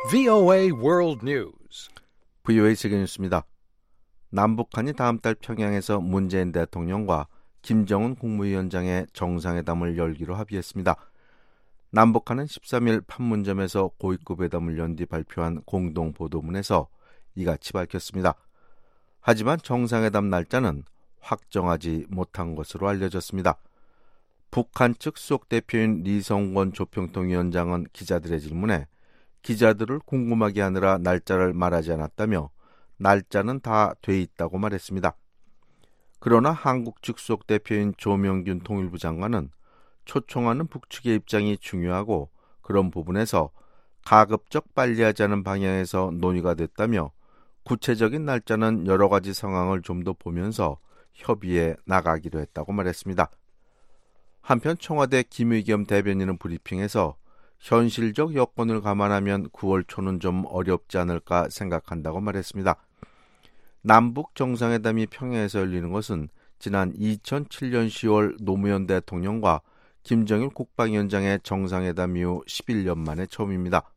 VOA World News. VOA 세계 뉴스입니다. 남북한이 다음 달 평양에서 문재인 대통령과 김정은 국무위원장의 정상회담을 열기로 합의했습니다. 남북한은 13일 판문점에서 고위급 회담을 연 뒤 발표한 공동보도문에서 이같이 밝혔습니다. 하지만 정상회담 날짜는 확정하지 못한 것으로 알려졌습니다. 북한 측 수석 대표인 리성권 조평통위원장은 기자들의 질문에 기자들을 궁금하게 하느라 날짜를 말하지 않았다며 날짜는 다 돼 있다고 말했습니다. 그러나 한국 측 수석 대표인 조명균 통일부 장관은 초청하는 북측의 입장이 중요하고 그런 부분에서 가급적 빨리 하자는 방향에서 논의가 됐다며 구체적인 날짜는 여러 가지 상황을 좀 더 보면서 협의해 나가기로 했다고 말했습니다. 한편 청와대 김의겸 대변인은 브리핑에서 현실적 여건을 감안하면 9월 초는 좀 어렵지 않을까 생각한다고 말했습니다. 남북 정상회담이 평양에서 열리는 것은 지난 2007년 10월 노무현 대통령과 김정일 국방위원장의 정상회담 이후 11년 만에 처음입니다.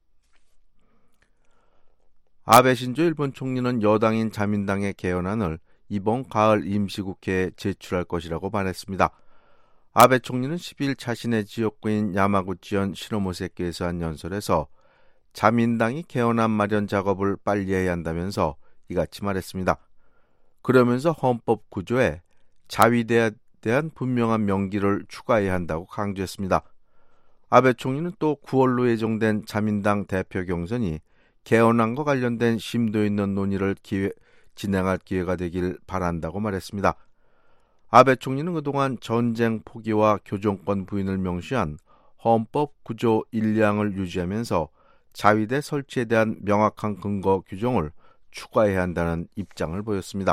아베 신조 일본 총리는 여당인 자민당의 개헌안을 이번 가을 임시국회에 제출할 것이라고 말했습니다. 아베 총리는 10일 자신의 지역구인 야마구치현 시노모세키에서 한 연설에서 자민당이 개헌안 마련 작업을 빨리 해야 한다면서 이같이 말했습니다. 그러면서 헌법 구조에 자위대에 대한 분명한 명기를 추가해야 한다고 강조했습니다. 아베 총리는 또 9월로 예정된 자민당 대표 경선이 개헌안과 관련된 심도 있는 논의를 진행할 기회가 되길 바란다고 말했습니다. 아베 총리는 그동안 전쟁 포기와 교정권 부인을 명시한 헌법 구조 1량을 유지하면서 자위대 설치에 대한 명확한 근거 규정을 추가해야 한다는 입장을 보였습니다.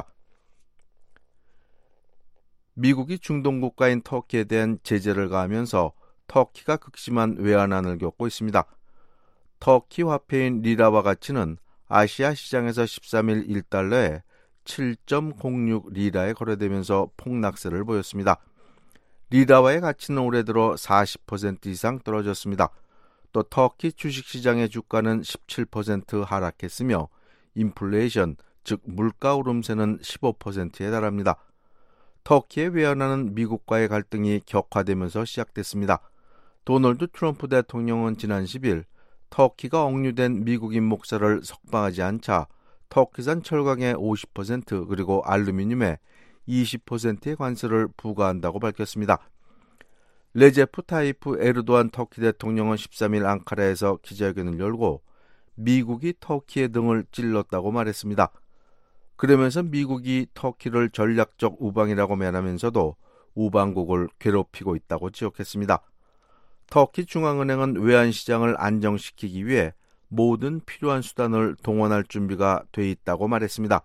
미국이 중동 국가인 터키에 대한 제재를 가하면서 터키가 극심한 외환난을 겪고 있습니다. 터키 화폐인 리라와 가치는 아시아 시장에서 13일 1달러에 7.06 리라에 거래되면서 폭락세를 보였습니다. 리라와의 가치는 올해 들어 40% 이상 떨어졌습니다. 또 터키 주식시장의 주가는 17% 하락했으며 인플레이션, 즉 물가 오름세는 15%에 달합니다. 터키의 외환화는 미국과의 갈등이 격화되면서 시작됐습니다. 도널드 트럼프 대통령은 지난 10일 터키가 억류된 미국인 목사를 석방하지 않자 터키산 철강의 50% 그리고 알루미늄에 20%의 관세를 부과한다고 밝혔습니다. 레제프 타이프 에르도안 터키 대통령은 13일 앙카라에서 기자회견을 열고 미국이 터키의 등을 찔렀다고 말했습니다. 그러면서 미국이 터키를 전략적 우방이라고 말하면서도 우방국을 괴롭히고 있다고 지적했습니다. 터키 중앙은행은 외환시장을 안정시키기 위해 모든 필요한 수단을 동원할 준비가 돼 있다고 말했습니다.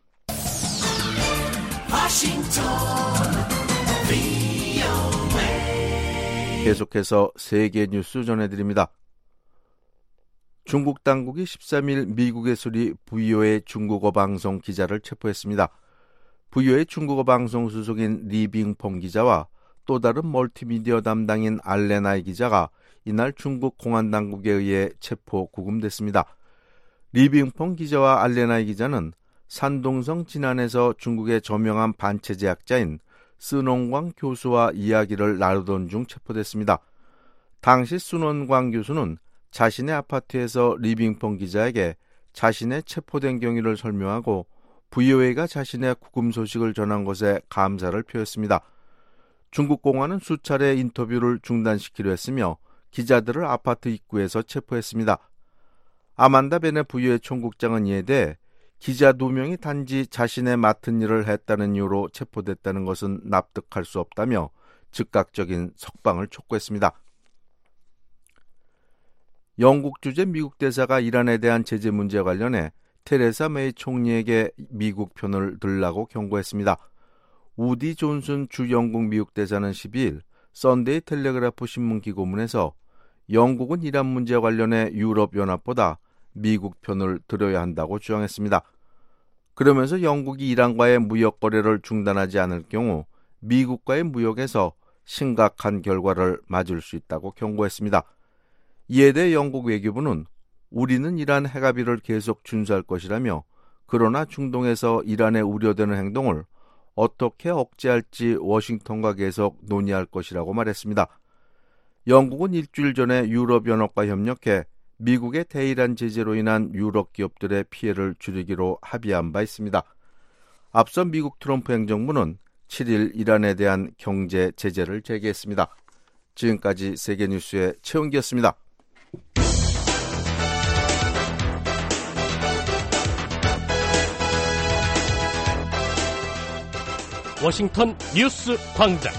계속해서 세계 뉴스 전해드립니다. 중국 당국이 13일 미국의 수리 VOA 중국어 방송 기자를 체포했습니다. VOA 중국어 방송 수석인 리빙펑 기자와 또 다른 멀티미디어 담당인 알렌아이 기자가 이날 중국 공안 당국에 의해 체포 구금됐습니다. 리빙펑 기자와 알렌아이 기자는 산동성 진안에서 중국의 저명한 반체제학자인 스논광 교수와 이야기를 나누던 중 체포됐습니다. 당시 스논광 교수는 자신의 아파트에서 리빙펑 기자에게 자신의 체포된 경위를 설명하고 VOA가 자신의 구금 소식을 전한 것에 감사를 표했습니다. 중국 공안은 수차례 인터뷰를 중단시키려 했으며 기자들을 아파트 입구에서 체포했습니다. 아만다 베네 VOA 총국장은 이에 대해 기자 2명이 단지 자신의 맡은 일을 했다는 이유로 체포됐다는 것은 납득할 수 없다며 즉각적인 석방을 촉구했습니다. 영국 주재 미국 대사가 이란에 대한 제재 문제와 관련해 테레사 메이 총리에게 미국 편을 들라고 경고했습니다. 우디 존슨 주 영국 미국 대사는 12일 썬데이 텔레그래프 신문 기고문에서 영국은 이란 문제와 관련해 유럽연합보다 미국 편을 들어야 한다고 주장했습니다. 그러면서 영국이 이란과의 무역 거래를 중단하지 않을 경우 미국과의 무역에서 심각한 결과를 맞을 수 있다고 경고했습니다. 이에 대해 영국 외교부는 우리는 이란 핵합의를 계속 준수할 것이라며 그러나 중동에서 이란에 우려되는 행동을 어떻게 억제할지 워싱턴과 계속 논의할 것이라고 말했습니다. 영국은 일주일 전에 유럽연합과 협력해 미국의 대이란 제재로 인한 유럽 기업들의 피해를 줄이기로 합의한 바 있습니다. 앞서 미국 트럼프 행정부는 7일 이란에 대한 경제 제재를 재개했습니다. 지금까지 세계뉴스의 최은기였습니다. 워싱턴 뉴스 광장.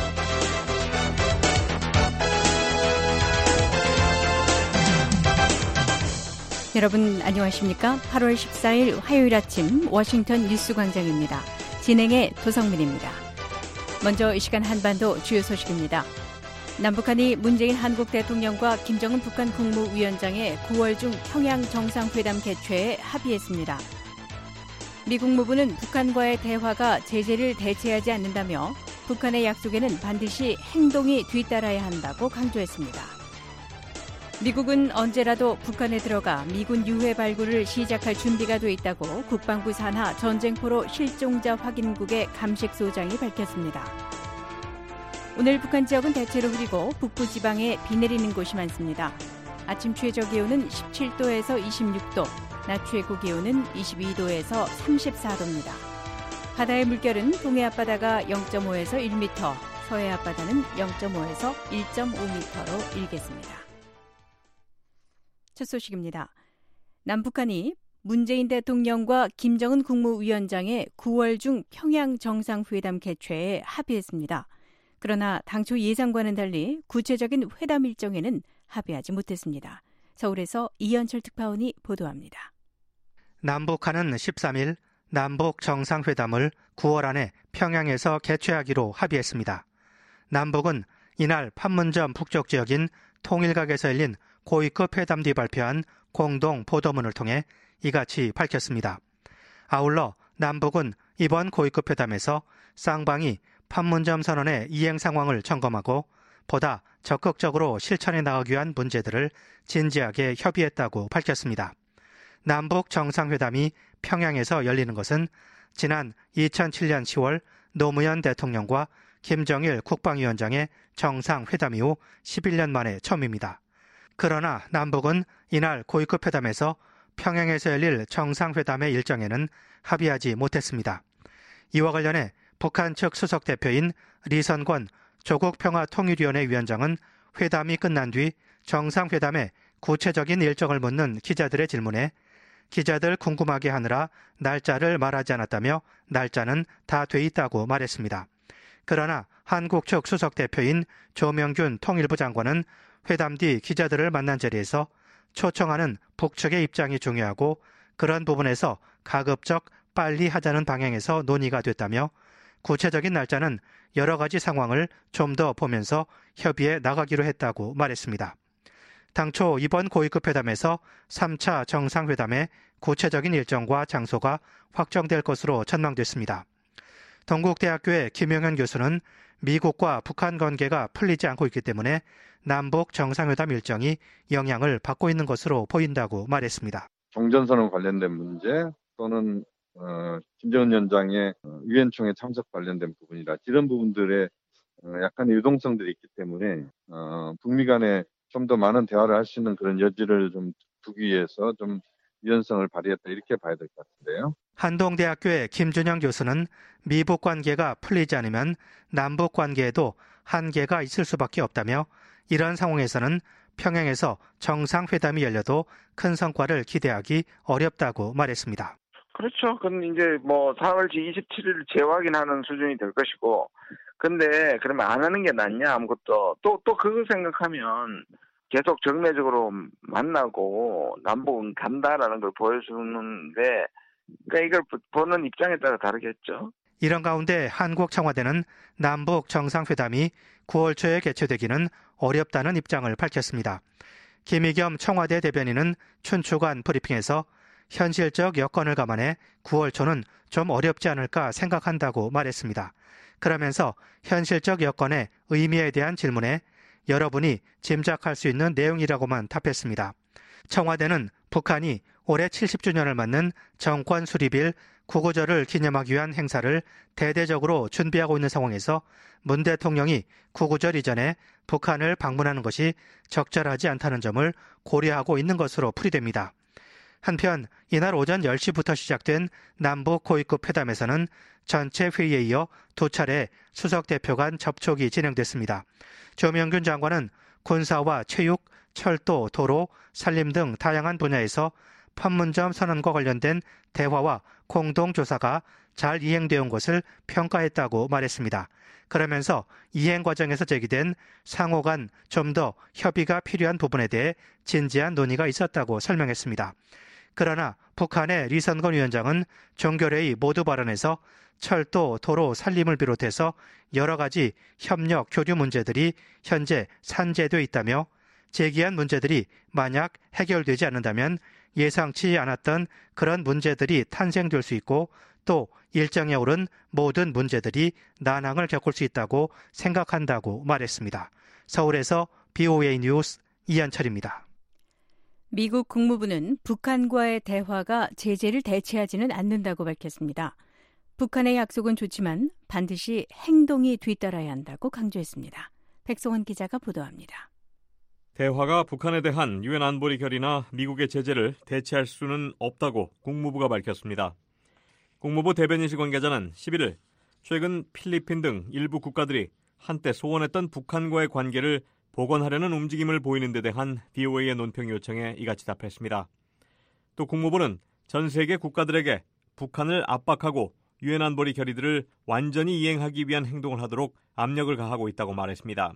여러분 안녕하십니까? 8월 14일 화요일 아침 워싱턴 뉴스 광장입니다. 진행의 도성민입니다. 먼저 이 시간 한반도 주요 소식입니다. 남북한이 문재인 한국 대통령과 김정은 북한 국무위원장의 9월 중 평양 정상회담 개최에 합의했습니다. 미 국무부는 북한과의 대화가 제재를 대체하지 않는다며 북한의 약속에는 반드시 행동이 뒤따라야 한다고 강조했습니다. 미국은 언제라도 북한에 들어가 미군 유해 발굴을 시작할 준비가 돼 있다고 국방부 산하 전쟁포로 실종자 확인국의 감식소장이 밝혔습니다. 오늘 북한 지역은 대체로 흐리고 북부 지방에 비 내리는 곳이 많습니다. 아침 최저 기온은 17도에서 26도, 낮 최고 기온은 22도에서 34도입니다. 바다의 물결은 동해 앞바다가 0.5에서 1m, 서해 앞바다는 0.5에서 1.5m로 일겠습니다. 첫 소식입니다. 남북한이 문재인 대통령과 김정은 국무위원장의 9월 중 평양 정상회담 개최에 합의했습니다. 그러나 당초 예상과는 달리 구체적인 회담 일정에는 합의하지 못했습니다. 서울에서 이현철 특파원이 보도합니다. 남북한은 13일 남북 정상회담을 9월 안에 평양에서 개최하기로 합의했습니다. 남북은 이날 판문점 북쪽 지역인 통일각에서 열린 고위급 회담 뒤 발표한 공동 보도문을 통해 이같이 밝혔습니다. 아울러 남북은 이번 고위급 회담에서 쌍방이 판문점 선언의 이행 상황을 점검하고 보다 적극적으로 실천해 나가기 위한 문제들을 진지하게 협의했다고 밝혔습니다. 남북 정상회담이 평양에서 열리는 것은 지난 2007년 10월 노무현 대통령과 김정일 국방위원장의 정상회담 이후 11년 만에 처음입니다. 그러나 남북은 이날 고위급 회담에서 평양에서 열릴 정상회담의 일정에는 합의하지 못했습니다. 이와 관련해 북한 측 수석 대표인 리선권 조국평화통일위원회 위원장은 회담이 끝난 뒤 정상회담의 구체적인 일정을 묻는 기자들의 질문에 기자들 궁금하게 하느라 날짜를 말하지 않았다며 날짜는 다 돼 있다고 말했습니다. 그러나 한국 측 수석 대표인 조명균 통일부 장관은 회담 뒤 기자들을 만난 자리에서 초청하는 북측의 입장이 중요하고 그런 부분에서 가급적 빨리 하자는 방향에서 논의가 됐다며 구체적인 날짜는 여러 가지 상황을 좀 더 보면서 협의해 나가기로 했다고 말했습니다. 당초 이번 고위급 회담에서 3차 정상회담의 구체적인 일정과 장소가 확정될 것으로 전망됐습니다. 동국대학교의 김용현 교수는 미국과 북한 관계가 풀리지 않고 있기 때문에 남북 정상회담 일정이 영향을 받고 있는 것으로 보인다고 말했습니다. 종전선언 관련된 문제 또는 김정은 위원장의 유엔총회 참석 관련된 부분이라 이런 부분들에 약간의 유동성들이 있기 때문에 북미 간에 좀 더 많은 대화를 할 수 있는 그런 여지를 좀 두기 위해서 좀 유연성을 발휘했다 이렇게 봐야 될 것 같은데요. 한동대학교의 김준영 교수는 미북 관계가 풀리지 않으면 남북 관계에도 한계가 있을 수밖에 없다며 이런 상황에서는 평양에서 정상회담이 열려도 큰 성과를 기대하기 어렵다고 말했습니다. 그렇죠. 그건 이제 4월 27일 재확인하는 수준이 될 것이고, 근데 그러면 안 하는 게 낫냐 아무것도 또 그거 생각하면 계속 정례적으로 만나고 남북은 간다라는 걸 보여주는데, 그러니까 이걸 보는 입장에 따라 다르겠죠. 이런 가운데 한국 청와대는 남북 정상회담이 9월 초에 개최되기는 어렵다는 입장을 밝혔습니다. 김의겸 청와대 대변인은 춘추관 브리핑에서 현실적 여건을 감안해 9월 초는 좀 어렵지 않을까 생각한다고 말했습니다. 그러면서 현실적 여건의 의미에 대한 질문에 여러분이 짐작할 수 있는 내용이라고만 답했습니다. 청와대는 북한이 올해 70주년을 맞는 정권 수립일 구구절을 기념하기 위한 행사를 대대적으로 준비하고 있는 상황에서 문 대통령이 구구절 이전에 북한을 방문하는 것이 적절하지 않다는 점을 고려하고 있는 것으로 풀이됩니다. 한편 이날 오전 10시부터 시작된 남북 고위급 회담에서는 전체 회의에 이어 2차례 수석 대표 간 접촉이 진행됐습니다. 조명균 장관은 군사와 체육, 철도, 도로, 산림 등 다양한 분야에서 판문점 선언과 관련된 대화와 공동조사가 잘 이행되어 온 것을 평가했다고 말했습니다. 그러면서 이행 과정에서 제기된 상호 간 좀 더 협의가 필요한 부분에 대해 진지한 논의가 있었다고 설명했습니다. 그러나 북한의 리선건 위원장은 종결회의 모두 발언에서 철도, 도로, 산림을 비롯해서 여러 가지 협력, 교류 문제들이 현재 산재되어 있다며 제기한 문제들이 만약 해결되지 않는다면 예상치 않았던 그런 문제들이 탄생될 수 있고 또 일정에 오른 모든 문제들이 난항을 겪을 수 있다고 생각한다고 말했습니다. 서울에서 BOA 뉴스 이한철입니다. 미국 국무부는 북한과의 대화가 제재를 대체하지는 않는다고 밝혔습니다. 북한의 약속은 좋지만 반드시 행동이 뒤따라야 한다고 강조했습니다. 백성원 기자가 보도합니다. 대화가 북한에 대한 유엔 안보리 결의나 미국의 제재를 대체할 수는 없다고 국무부가 밝혔습니다. 국무부 대변인실 관계자는 11일 최근 필리핀 등 일부 국가들이 한때 소원했던 북한과의 관계를 복원하려는 움직임을 보이는 데 대한 BOA의 논평 요청에 이같이 답했습니다. 또 국무부는 전 세계 국가들에게 북한을 압박하고 유엔 안보리 결의들을 완전히 이행하기 위한 행동을 하도록 압력을 가하고 있다고 말했습니다.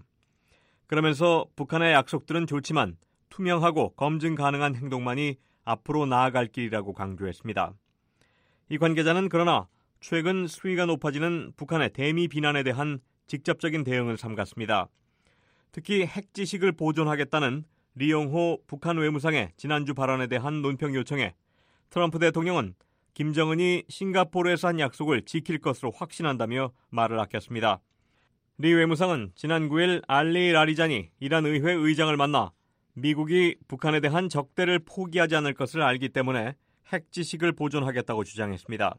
그러면서 북한의 약속들은 좋지만 투명하고 검증 가능한 행동만이 앞으로 나아갈 길이라고 강조했습니다. 이 관계자는 그러나 최근 수위가 높아지는 북한의 대미 비난에 대한 직접적인 대응을 삼갔습니다. 특히 핵 지식을 보존하겠다는 리용호 북한 외무상의 지난주 발언에 대한 논평 요청에 트럼프 대통령은 김정은이 싱가포르에서 한 약속을 지킬 것으로 확신한다며 말을 아꼈습니다. 리 외무상은 지난 9일 알리 라리자니 이란 의회 의장을 만나 미국이 북한에 대한 적대를 포기하지 않을 것을 알기 때문에 핵 지식을 보존하겠다고 주장했습니다.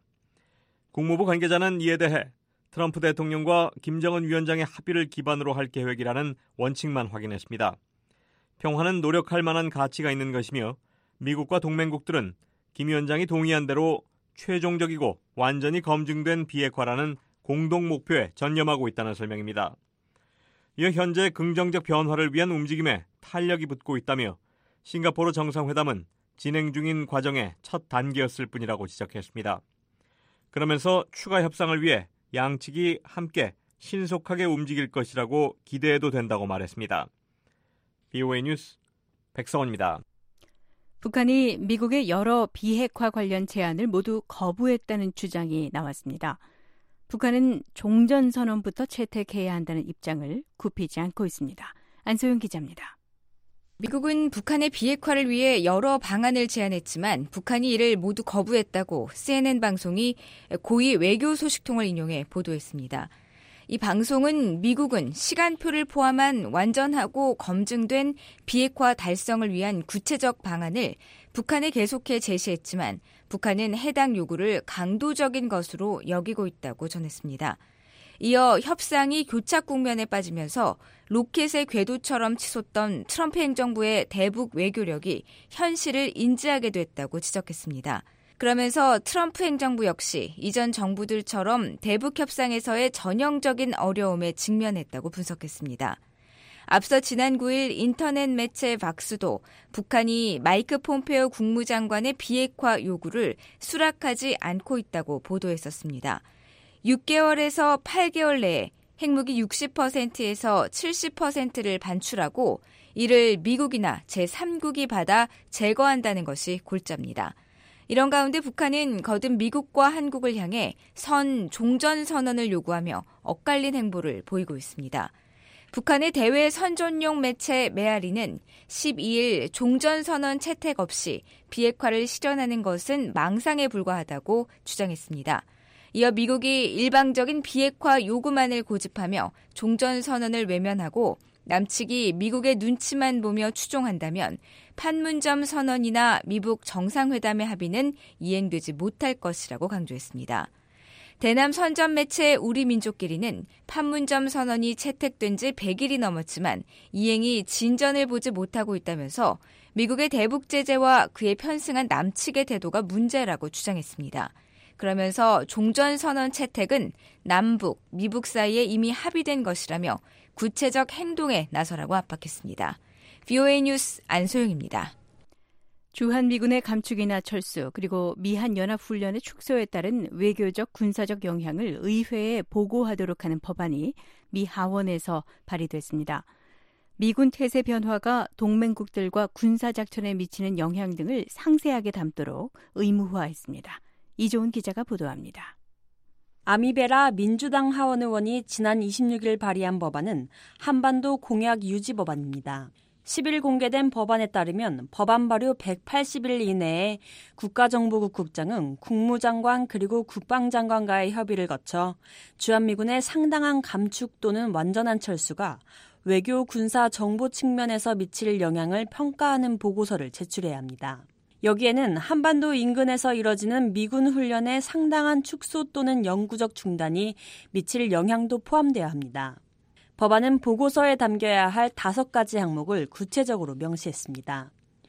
국무부 관계자는 이에 대해 트럼프 대통령과 김정은 위원장의 합의를 기반으로 할 계획이라는 원칙만 확인했습니다. 평화는 노력할 만한 가치가 있는 것이며 미국과 동맹국들은 김 위원장이 동의한 대로 최종적이고 완전히 검증된 비핵화라는 공동 목표에 전념하고 있다는 설명입니다. 이어 현재 긍정적 변화를 위한 움직임에 탄력이 붙고 있다며 싱가포르 정상회담은 진행 중인 과정의 첫 단계였을 뿐이라고 지적했습니다. 그러면서 추가 협상을 위해 양측이 함께 신속하게 움직일 것이라고 기대해도 된다고 말했습니다. BOA 뉴스 백성원입니다. 북한이 미국의 여러 비핵화 관련 제안을 모두 거부했다는 주장이 나왔습니다. 북한은 종전선언부터 채택해야 한다는 입장을 굽히지 않고 있습니다. 안소영 기자입니다. 미국은 북한의 비핵화를 위해 여러 방안을 제안했지만 북한이 이를 모두 거부했다고 CNN 방송이 고위 외교 소식통을 인용해 보도했습니다. 이 방송은 미국은 시간표를 포함한 완전하고 검증된 비핵화 달성을 위한 구체적 방안을 북한에 계속해 제시했지만 북한은 해당 요구를 강도적인 것으로 여기고 있다고 전했습니다. 이어 협상이 교착 국면에 빠지면서 로켓의 궤도처럼 치솟던 트럼프 행정부의 대북 외교력이 현실을 인지하게 됐다고 지적했습니다. 그러면서 트럼프 행정부 역시 이전 정부들처럼 대북 협상에서의 전형적인 어려움에 직면했다고 분석했습니다. 앞서 지난 9일 인터넷 매체 박스도 북한이 마이크 폼페오 국무장관의 비핵화 요구를 수락하지 않고 있다고 보도했었습니다. 6개월에서 8개월 내에 핵무기 60%에서 70%를 반출하고 이를 미국이나 제3국이 받아 제거한다는 것이 골자입니다. 이런 가운데 북한은 거듭 미국과 한국을 향해 종전선언을 요구하며 엇갈린 행보를 보이고 있습니다. 북한의 대외 선전용 매체 메아리는 12일 종전선언 채택 없이 비핵화를 실현하는 것은 망상에 불과하다고 주장했습니다. 이어 미국이 일방적인 비핵화 요구만을 고집하며 종전선언을 외면하고 남측이 미국의 눈치만 보며 추종한다면 판문점 선언이나 미북 정상회담의 합의는 이행되지 못할 것이라고 강조했습니다. 대남 선전 매체 우리민족끼리는 판문점 선언이 채택된 지 100일이 넘었지만 이행이 진전을 보지 못하고 있다면서 미국의 대북 제재와 그에 편승한 남측의 태도가 문제라고 주장했습니다. 그러면서 종전선언 채택은 남북, 미북 사이에 이미 합의된 것이라며 구체적 행동에 나서라고 압박했습니다. VOA 뉴스 안소영입니다. 주한미군의 감축이나 철수 그리고 미한연합훈련의 축소에 따른 외교적 군사적 영향을 의회에 보고하도록 하는 법안이 미 하원에서 발의됐습니다. 미군 태세 변화가 동맹국들과 군사작전에 미치는 영향 등을 상세하게 담도록 의무화했습니다. 이조은 기자가 보도합니다. 아미베라 민주당 하원 의원이 지난 26일 발의한 법안은 한반도 공약 유지 법안입니다. 10일 공개된 법안에 따르면 법안 발의 180일 이내에 국가정보국 국장은 국무장관 그리고 국방장관과의 협의를 거쳐 주한미군의 상당한 감축 또는 완전한 철수가 외교, 군사, 정보 측면에서 미칠 영향을 평가하는 보고서를 제출해야 합니다. 여기에는 한반도 인근에서 이뤄지는 미군 훈련의 상당한 축소 또는 영구적 중단이 미칠 영향도 포함되어야 합니다. 법안은 보고서에 담겨야 할 5가지 항목을 구체적으로 명시했습니다.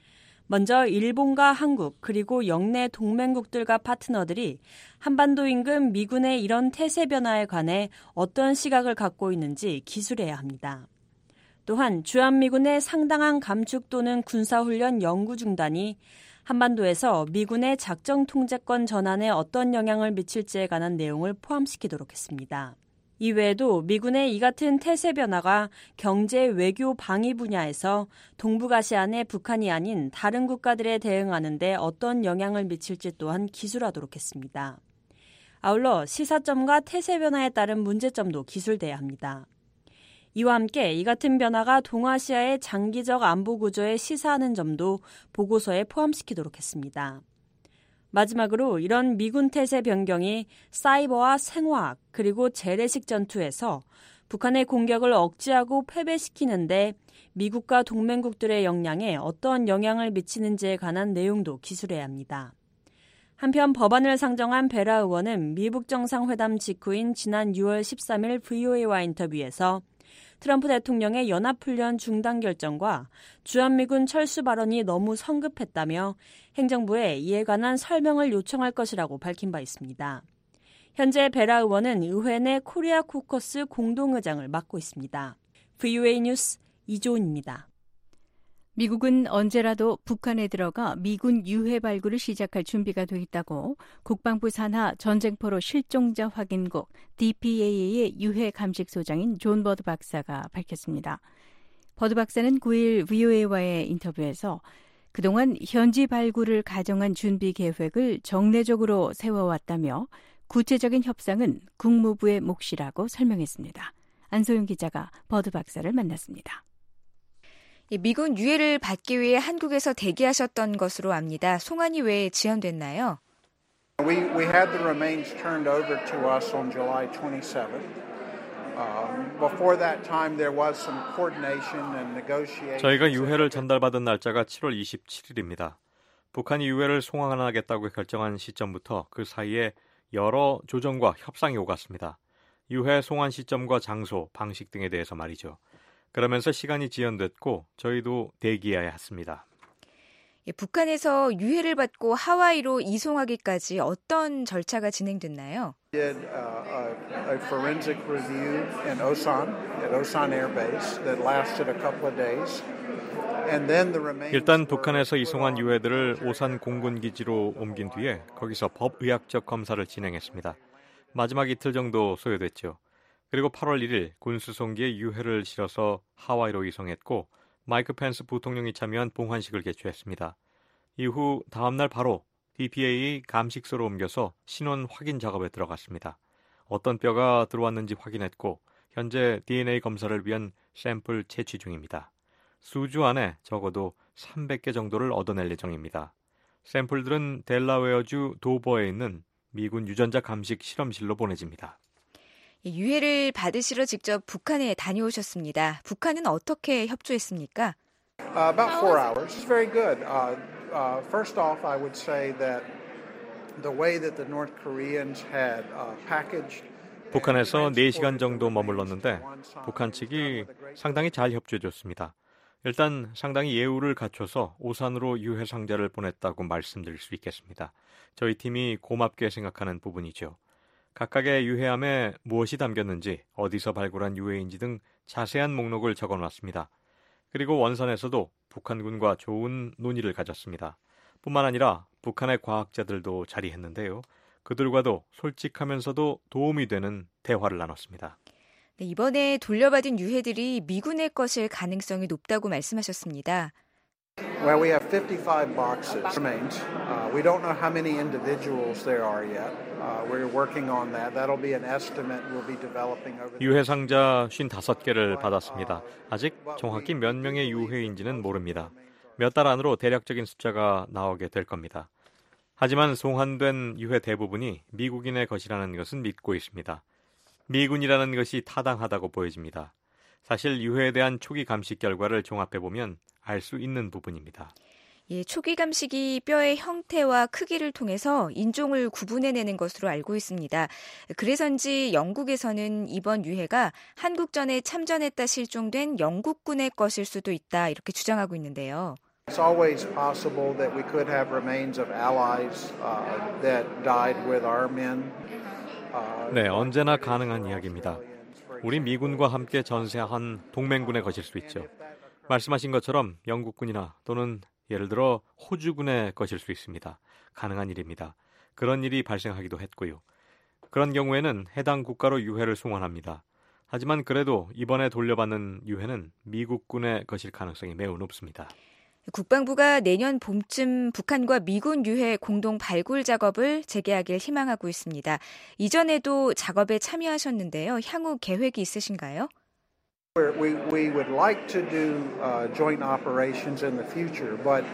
먼저 일본과 한국 그리고 영내 동맹국들과 파트너들이 한반도 인근 미군의 이런 태세 변화에 관해 어떤 시각을 갖고 있는지 기술해야 합니다. 또한 주한미군의 상당한 감축 또는 군사훈련 영구 중단이 한반도에서 미군의 작전 통제권 전환에 어떤 영향을 미칠지에 관한 내용을 포함시키도록 했습니다. 이외에도 미군의 이 같은 태세 변화가 경제, 외교, 방위 분야에서 동북아시아 내 북한이 아닌 다른 국가들에 대응하는 데 어떤 영향을 미칠지 또한 기술하도록 했습니다. 아울러 시사점과 태세 변화에 따른 문제점도 기술돼야 합니다. 이와 함께 이 같은 변화가 동아시아의 장기적 안보 구조에 시사하는 점도 보고서에 포함시키도록 했습니다. 마지막으로 이런 미군 태세 변경이 사이버와 생화학 그리고 재래식 전투에서 북한의 공격을 억제하고 패배시키는데 미국과 동맹국들의 역량에 어떤 영향을 미치는지에 관한 내용도 기술해야 합니다. 한편 법안을 상정한 베라 의원은 미북 정상회담 직후인 지난 6월 13일 VOA와 인터뷰에서 트럼프 대통령의 연합훈련 중단 결정과 주한미군 철수 발언이 너무 성급했다며 행정부에 이에 관한 설명을 요청할 것이라고 밝힌 바 있습니다. 현재 베라 의원은 의회 내 코리아 코커스 공동의장을 맡고 있습니다. VOA 뉴스 이조은입니다. 미국은 언제라도 북한에 들어가 미군 유해 발굴을 시작할 준비가 돼 있다고 국방부 산하 전쟁포로 실종자 확인국 DPAA의 유해 감식소장인 존 버드 박사가 밝혔습니다. 버드 박사는 9일 VOA와의 인터뷰에서 그동안 현지 발굴을 가정한 준비 계획을 정례적으로 세워왔다며 구체적인 협상은 국무부의 몫이라고 설명했습니다. 안소영 기자가 버드 박사를 만났습니다. 미군 유해를 받기 위해 한국에서 대기하셨던 것으로 압니다. 송환이 왜 지연됐나요? We had the remains turned over to us on July 27th. Before that time there was some coordination and negotiation. 저희가 유해를 전달받은 날짜가 7월 27일입니다. 북한이 유해를 송환하겠다고 결정한 시점부터 그 사이에 여러 조정과 협상이 오갔습니다. 유해 송환 시점과 장소, 방식 등에 대해서 말이죠. 그러면서 시간이 지연됐고 저희도 대기해야 했습니다. 북한에서 유해를 받고 하와이로 이송하기까지 어떤 절차가 진행됐나요? Did a forensic review in Osan, at Osan Air Base that lasted a couple of days. And then the remains 일단 북한에서 이송한 유해들을 오산 공군기지로 옮긴 뒤에 거기서 법의학적 검사를 진행했습니다. 마지막 이틀 정도 소요됐죠. 그리고 8월 1일 군수송기에 유해를 실어서 하와이로 이송했고 마이크 펜스 부통령이 참여한 봉환식을 개최했습니다. 이후 다음날 바로 DPAA 감식소로 옮겨서 신원 확인 작업에 들어갔습니다. 어떤 뼈가 들어왔는지 확인했고 현재 DNA 검사를 위한 샘플 채취 중입니다. 수주 안에 적어도 300개 정도를 얻어낼 예정입니다. 샘플들은 델라웨어주 도버에 있는 미군 유전자 감식 실험실로 보내집니다. 유해를 받으시러 직접 북한에 다녀오셨습니다. 북한은 어떻게 협조했습니까? About 4 hours. It's very good. First off, I would say that the way that the North Koreans had packaged 북한에서 4시간 정도 머물렀는데 북한 측이 상당히 잘 협조해줬습니다. 일단 상당히 예우를 갖춰서 오산으로 유해 상자를 보냈다고 말씀드릴 수 있겠습니다. 저희 팀이 고맙게 생각하는 부분이죠. 각각의 유해함에 무엇이 담겼는지, 어디서 발굴한 유해인지 등 자세한 목록을 적어놨습니다. 그리고 원산에서도 북한군과 좋은 논의를 가졌습니다. 뿐만 아니라 북한의 과학자들도 자리했는데요. 그들과도 솔직하면서도 도움이 되는 대화를 나눴습니다. 네, 이번에 돌려받은 유해들이 미군의 것일 가능성이 높다고 말씀하셨습니다. Well, we have 55 boxes remains. We don't know how many individuals there are yet. We're working on that. That'll be an estimate we'll be developing over. 유해 상자 55개를 받았습니다. 아직 정확히 몇 명의 유해인지는 모릅니다. 몇 달 안으로 대략적인 숫자가 나오게 될 겁니다. 하지만 송환된 유해 대부분이 미국인의 것이라는 것은 믿고 있습니다. 미군이라는 것이 타당하다고 보여집니다. 사실 유해에 대한 초기 감식 결과를 종합해보면 알 수 있는 부분입니다. 예, 초기 감식이 뼈의 형태와 크기를 통해서 인종을 구분해내는 것으로 알고 있습니다. 그래서인지 영국에서는 이번 유해가 한국전에 참전했다 실종된 영국군의 것일 수도 있다 이렇게 주장하고 있는데요. It's always possible that we could have remains of allies that died with our men. 네, 언제나 가능한 이야기입니다. 우리 미군과 함께 전세한 동맹군의 것일 수 있죠. 말씀하신 것처럼 영국군이나 또는 예를 들어 호주군의 것일 수 있습니다. 가능한 일입니다. 그런 일이 발생하기도 했고요. 그런 경우에는 해당 국가로 유해를 송환합니다. 하지만 그래도 이번에 돌려받는 유해는 미국군의 것일 가능성이 매우 높습니다. 국방부가 내년 봄쯤 북한과 미군 유해 공동 발굴 작업을 재개하길 희망하고 있습니다. 이전에도 작업에 참여하셨는데요. 향후 계획이 있으신가요? We would like to do joint operations in the future, but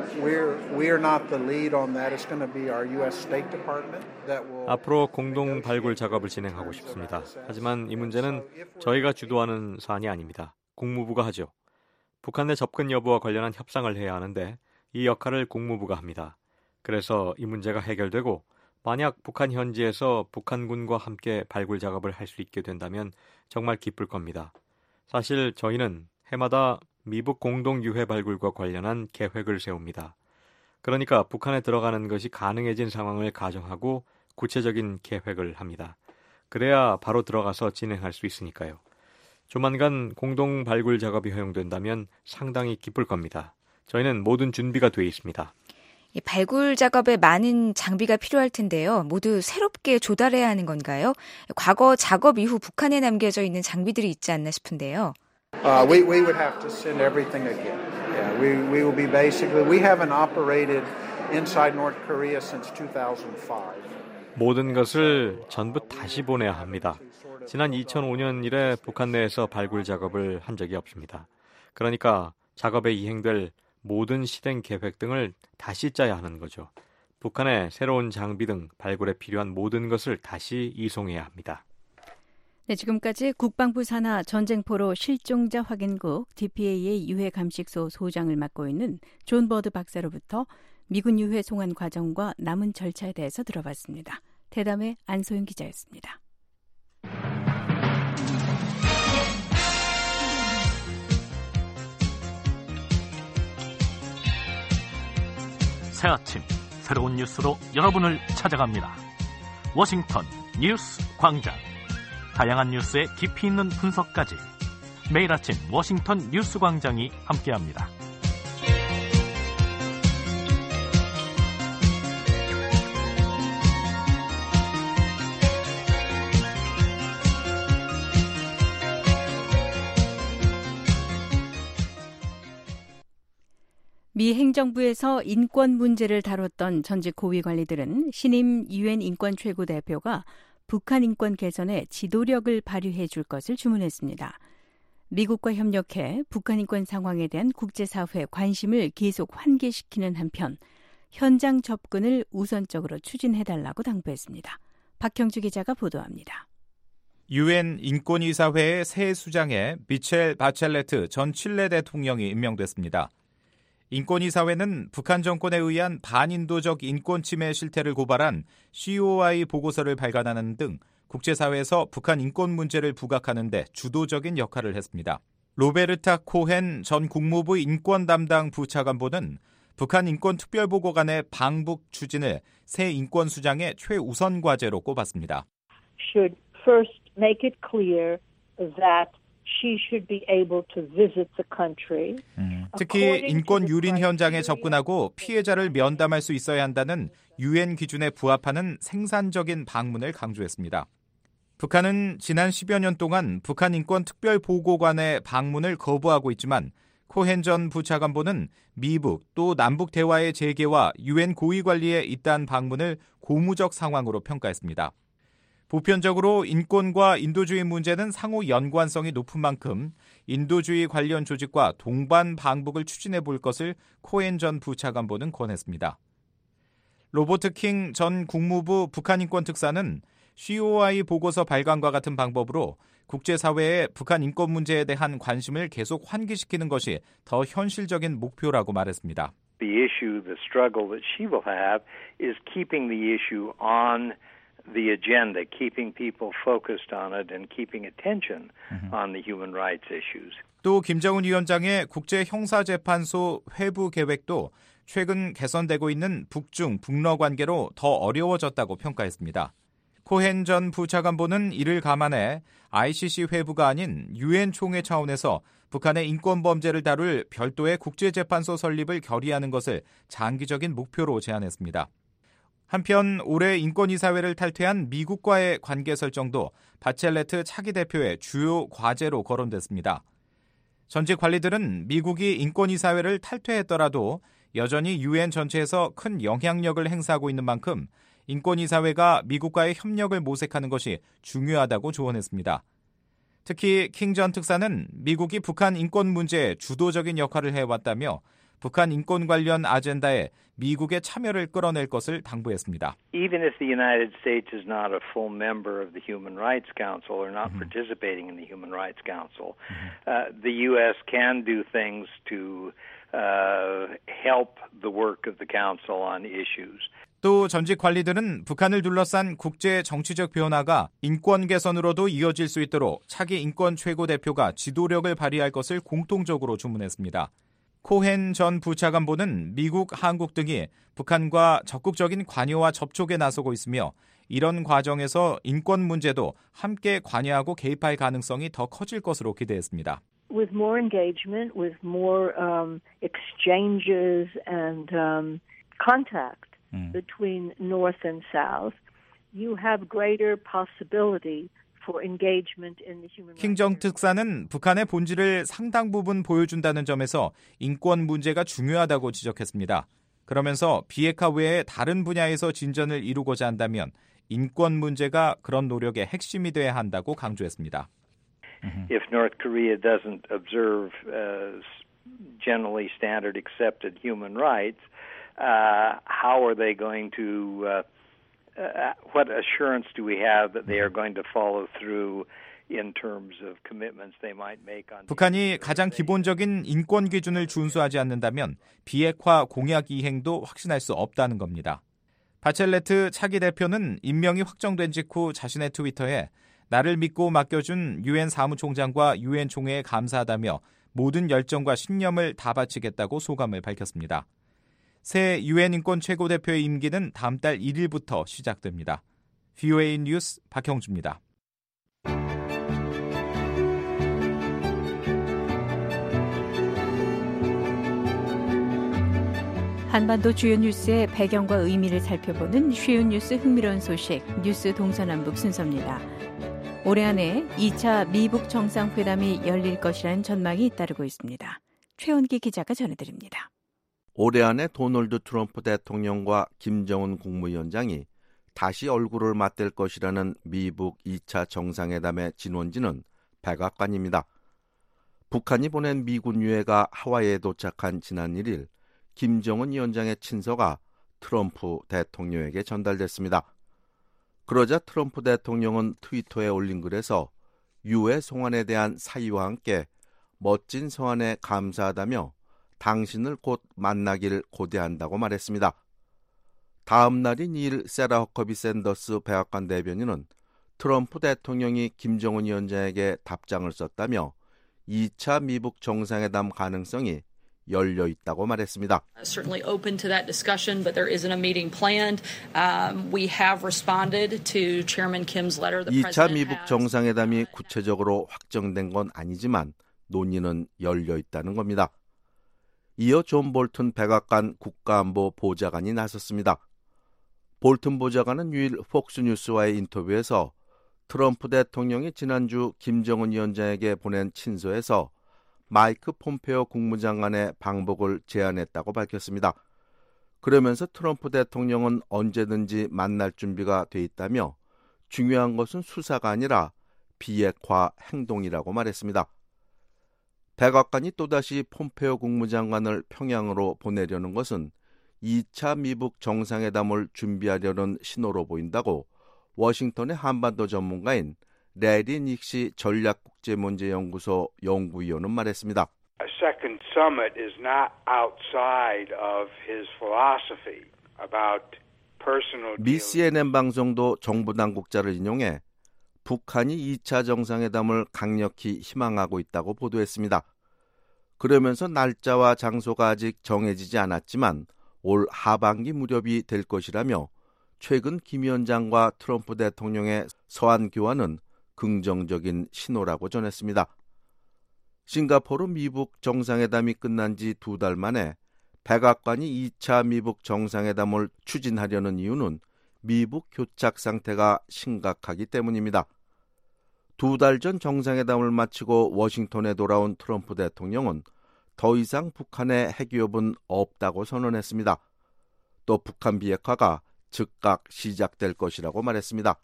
we're not the lead on that. It's going to be our U.S. State Department that will. 앞으로 공동 발굴 작업을 진행하고 싶습니다. 하지만 이 문제는 저희가 주도하는 사안이 아닙니다. 국무부가 하죠. 북한 내 접근 여부와 관련한 협상을 해야 하는데 이 역할을 국무부가 합니다. 그래서 이 문제가 해결되고 만약 북한 현지에서 북한군과 함께 발굴 작업을 할 수 있게 된다면 정말 기쁠 겁니다. 사실 저희는 해마다 미북 공동 유해 발굴과 관련한 계획을 세웁니다. 그러니까 북한에 들어가는 것이 가능해진 상황을 가정하고 구체적인 계획을 합니다. 그래야 바로 들어가서 진행할 수 있으니까요. 조만간 공동 발굴 작업이 허용된다면 상당히 기쁠 겁니다. 저희는 모든 준비가 돼 있습니다. 발굴 작업에 많은 장비가 필요할 텐데요. 모두 새롭게 조달해야 하는 건가요? 과거 작업 이후 북한에 남겨져 있는 장비들이 있지 않나 싶은데요. We would have to send everything again. Yeah, we will be basically. We haven't operated inside North Korea since 2005. 모든 것을 전부 다시 보내야 합니다. 지난 2005년 이래 북한 내에서 발굴 작업을 한 적이 없습니다. 그러니까 작업에 이행될 모든 실행 계획 등을 다시 짜야 하는 거죠. 북한의 새로운 장비 등 발굴에 필요한 모든 것을 다시 이송해야 합니다. 네, 지금까지 국방부 산하 전쟁포로 실종자 확인국 DPA의 유해 감식소 소장을 맡고 있는 존 버드 박사로부터 미군 유해 송환 과정과 남은 절차에 대해서 들어봤습니다. 대담의 안소영 기자였습니다. 새 아침 새로운 뉴스로 여러분을 찾아갑니다. 워싱턴 뉴스 광장. 다양한 뉴스의 깊이 있는 분석까지 매일 아침 워싱턴 뉴스 광장이 함께합니다. 미 행정부에서 인권 문제를 다뤘던 전직 고위 관리들은 신임 유엔 인권 최고 대표가 북한 인권 개선에 지도력을 발휘해 줄 것을 주문했습니다. 미국과 협력해 북한 인권 상황에 대한 국제사회의 관심을 계속 환기시키는 한편 현장 접근을 우선적으로 추진해달라고 당부했습니다. 박형주 기자가 보도합니다. 유엔 인권이사회의 새 수장에 미첼 바첼레트 전 칠레 대통령이 임명됐습니다. 인권이사회는 북한 정권에 의한 반인도적 인권 침해 실태를 고발한 COI 보고서를 발간하는 등 국제사회에서 북한 인권 문제를 부각하는 데 주도적인 역할을 했습니다. 로베르타 코헨 전 국무부 인권 담당 부차관보는 북한 인권특별보고관의 방북 추진을 새 인권수장의 최우선 과제로 꼽았습니다. Should first make it clear that she should be able to visit the country. 특히 인권 유린 현장에 접근하고 피해자를 면담할 수 있어야 한다는 유엔 기준에 부합하는 생산적인 방문을 강조했습니다. 북한은 지난 10여 년 동안 북한 인권 특별보고관의 방문을 거부하고 있지만 코헨 전 부차관보는 미북 또 남북 대화의 재개와 유엔 고위 관리에 잇따른 방문을 고무적 상황으로 평가했습니다. 보편적으로 인권과 인도주의 문제는 상호 연관성이 높은 만큼 인도주의 관련 조직과 동반 방북을 추진해 볼 것을 코헨 전 부차관보는 권했습니다. 로버트 킹 전 국무부 북한인권특사는 COI 보고서 발간과 같은 방법으로 국제사회의 북한 인권 문제에 대한 관심을 계속 환기시키는 것이 더 현실적인 목표라고 말했습니다. The issue, the struggle that she will have is keeping the issue on the agenda, keeping people focused on it and keeping attention on the human rights issues. 또 김정은 위원장의 국제형사재판소 회부 계획도 최근 개선되고 있는 북중 북러 관계로 더 어려워졌다고 평가했습니다. 코헨 전 부차관보는 이를 감안해 ICC 회부가 아닌 유엔 총회 차원에서 북한의 인권 범죄를 다룰 별도의 국제재판소 설립을 결의하는 것을 장기적인 목표로 제안했습니다. 한편 올해 인권이사회를 탈퇴한 미국과의 관계 설정도 바첼레트 차기 대표의 주요 과제로 거론됐습니다. 전직 관리들은 미국이 인권이사회를 탈퇴했더라도 여전히 유엔 전체에서 큰 영향력을 행사하고 있는 만큼 인권이사회가 미국과의 협력을 모색하는 것이 중요하다고 조언했습니다. 특히 킹 전 특사는 미국이 북한 인권 문제에 주도적인 역할을 해왔다며 북한 인권 관련 아젠다에 미국의 참여를 끌어낼 것을 당부했습니다. Even if the United States is not a full member of the Human Rights Council or not participating in the Human Rights Council, the U.S. can do things to help the work of the Council on issues. 또 전직 관리들은 북한을 둘러싼 국제 정치적 변화가 인권 개선으로도 이어질 수 있도록 차기 인권 최고대표가 지도력을 발휘할 것을 공통적으로 주문했습니다. 코헨 전 부차관보는 미국, 한국 등이 북한과 적극적인 관여와 접촉에 나서고 있으며 이런 과정에서 인권 문제도 함께 관여하고 개입할 가능성이 더 커질 것으로 기대했습니다. With more engagement, with more exchanges and contact between North and South, you have greater possibility for engagement in the human rights. 킹정 특사는 북한의 본질을 상당 부분 보여준다는 점에서 인권 문제가 중요하다고 지적했습니다. 그러면서 비핵화 외에 다른 분야에서 진전을 이루고자 한다면 인권 문제가 그런 노력의 핵심이 돼야 한다고 강조했습니다. If North Korea doesn't observe generally standard accepted human rights, how are they going to what assurance do we have that they are going to follow through in terms of commitments they might make on 북한이 가장 기본적인 인권 기준을 준수하지 않는다면 비핵화 공약 이행도 확신할 수 없다는 겁니다. 바첼레트 차기 대표는 임명이 확정된 직후 자신의 트위터에 나를 믿고 맡겨준 유엔 사무총장과 유엔 총회에 감사하다며 모든 열정과 신념을 다 바치겠다고 소감을 밝혔습니다. 새 유엔 인권 최고대표의 임기는 다음 달 1일부터 시작됩니다. VOA 뉴스 박형주입니다. 한반도 주요 뉴스의 배경과 의미를 살펴보는 쉬운 뉴스 흥미로운 소식 뉴스 동서남북 순서입니다. 올해 안에 2차 미북 정상회담이 열릴 것이라는 전망이 잇따르고 있습니다. 최원기 기자가 전해드립니다. 올해 안에 도널드 트럼프 대통령과 김정은 국무위원장이 다시 얼굴을 맞댈 것이라는 미북 2차 정상회담의 진원지는 백악관입니다. 북한이 보낸 미군 유해가 하와이에 도착한 지난 1일 김정은 위원장의 친서가 트럼프 대통령에게 전달됐습니다. 그러자 트럼프 대통령은 트위터에 올린 글에서 유해 송환에 대한 사의와 함께 멋진 서한에 감사하다며 당신을 곧 만나길 고대한다고 말했습니다. 다음 날인 2일 세라 허커비 샌더스 백악관 대변인은 트럼프 대통령이 김정은 위원장에게 답장을 썼다며 2차 미북 정상회담 가능성이 열려 있다고 말했습니다. Certainly open to that discussion, but there isn't a meeting planned. We have responded to Chairman Kim's letter. 2차 미북 정상회담이 구체적으로 확정된 건 아니지만 논의는 열려 있다는 겁니다. 이어 존 볼튼 백악관 국가안보 보좌관이 나섰습니다. 볼튼 보좌관은 6일 폭스뉴스와의 인터뷰에서 트럼프 대통령이 지난주 김정은 위원장에게 보낸 친서에서 마이크 폼페오 국무장관의 방북을 제안했다고 밝혔습니다. 그러면서 트럼프 대통령은 언제든지 만날 준비가 돼 있다며 중요한 것은 수사가 아니라 비핵화 행동이라고 말했습니다. 백악관이 또다시 폼페오 국무장관을 평양으로 보내려는 것은 2차 미북 정상회담을 준비하려는 신호로 보인다고 워싱턴의 한반도 전문가인 레리 닉시 전략국제문제연구소 연구위원은 말했습니다. A second summit is not outside of his philosophy about personal. 미 CNN 방송도 정부 당국자를 인용해 북한이 2차 정상회담을 강력히 희망하고 있다고 보도했습니다. 그러면서 날짜와 장소가 아직 정해지지 않았지만 올 하반기 무렵이 될 것이라며 최근 김 위원장과 트럼프 대통령의 서한 교환은 긍정적인 신호라고 전했습니다. 싱가포르 미북 정상회담이 끝난 지 2달 만에 백악관이 2차 미북 정상회담을 추진하려는 이유는 미북 교착 상태가 심각하기 때문입니다. 2달 전 정상회담을 마치고 워싱턴에 돌아온 트럼프 대통령은 더 이상 북한의 핵위협은 없다고 선언했습니다. 또 북한 비핵화가 즉각 시작될 것이라고 말했습니다.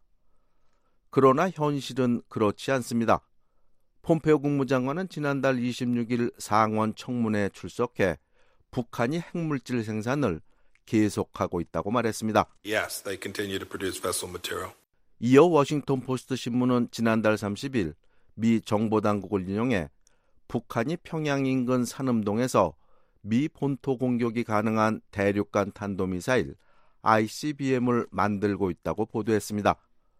그러나 현실은 그렇지 않습니다. 폼페오 국무장관은 지난달 26일 상원 청문회에 출석해 북한이 핵물질 생산을 계속하고 있다고 말했습니다. Yes, they continue to produce vessel material. 이어 워싱턴 포스트 신문은 지난달 30일 미 정보당국을 인용해 북한이 평양 인근 산음동에서 미 본토 공격이 가능한 대륙간 탄도미사일 ICBM을 만들고 있다고 보도했습니다.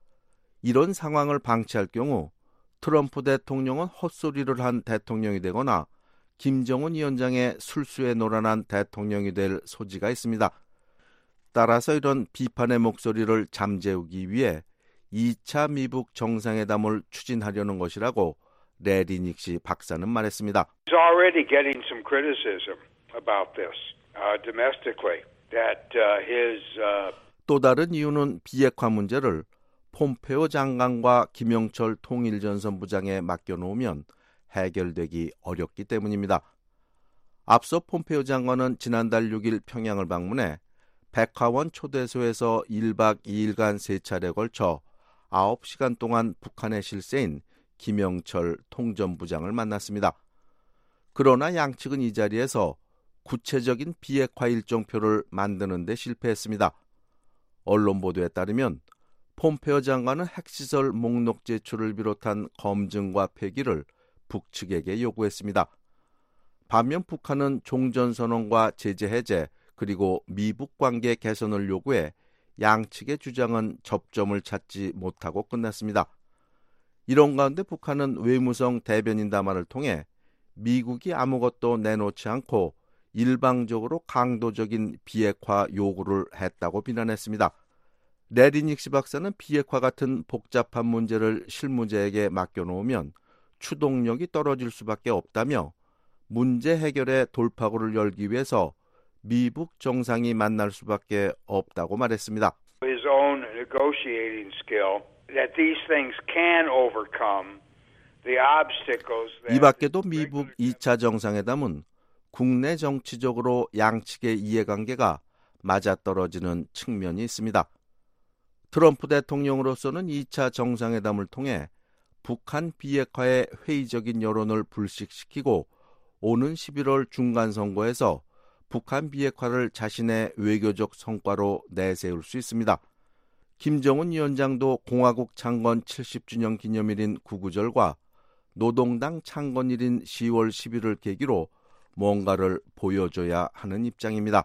이런 상황을 방치할 경우 트럼프 대통령은 헛소리를 한 대통령이 되거나 김정은 위원장의 술수에 노란한 대통령이 될 소지가 있습니다. 따라서 이런 비판의 목소리를 잠재우기 위해 2차 미북 정상회담을 추진하려는 것이라고 레리 닉시 박사는 말했습니다. He's already getting some criticism about this domestically. That his 또 다른 이유는 비핵화 문제를 폼페오 장관과 김영철 통일전선부장에 맡겨놓으면 해결되기 어렵기 때문입니다. 앞서 폼페오 장관은 지난달 6일 평양을 방문해 백화원 초대소에서 1박 2일간 3차례에 걸쳐 9시간 동안 북한의 실세인 김영철 통전부장을 만났습니다. 그러나 양측은 이 자리에서 구체적인 비핵화 일정표를 만드는 데 실패했습니다. 언론 보도에 따르면 폼페오 장관은 핵시설 목록 제출을 비롯한 검증과 폐기를 북측에게 요구했습니다. 반면 북한은 종전선언과 제재 해제 그리고 미북 관계 개선을 요구해 양측의 주장은 접점을 찾지 못하고 끝났습니다. 이런 가운데 북한은 외무성 대변인 담화를 통해 미국이 아무것도 내놓지 않고 일방적으로 강도적인 비핵화 요구를 했다고 비난했습니다. 레리 닉시 박사는 비핵화 같은 복잡한 문제를 실무자에게 맡겨놓으면 추동력이 떨어질 수밖에 없다며 문제 해결의 돌파구를 열기 위해서 미북 정상이 만날 수밖에 없다고 말했습니다. His own negotiating skill that these things can overcome the obstacles. 이 밖에도 미북 2차 정상회담은 국내 정치적으로 양측의 이해관계가 맞아떨어지는 측면이 있습니다. 트럼프 대통령으로서는 2차 정상회담을 통해 북한 비핵화의 회의적인 여론을 불식시키고 오는 11월 중간선거에서 북한 비핵화를 자신의 외교적 성과로 내세울 수 있습니다. 김정은 위원장도 공화국 창건 70주년 기념일인 구구절과 노동당 창건일인 10월 10일을 계기로 뭔가를 보여줘야 하는 입장입니다.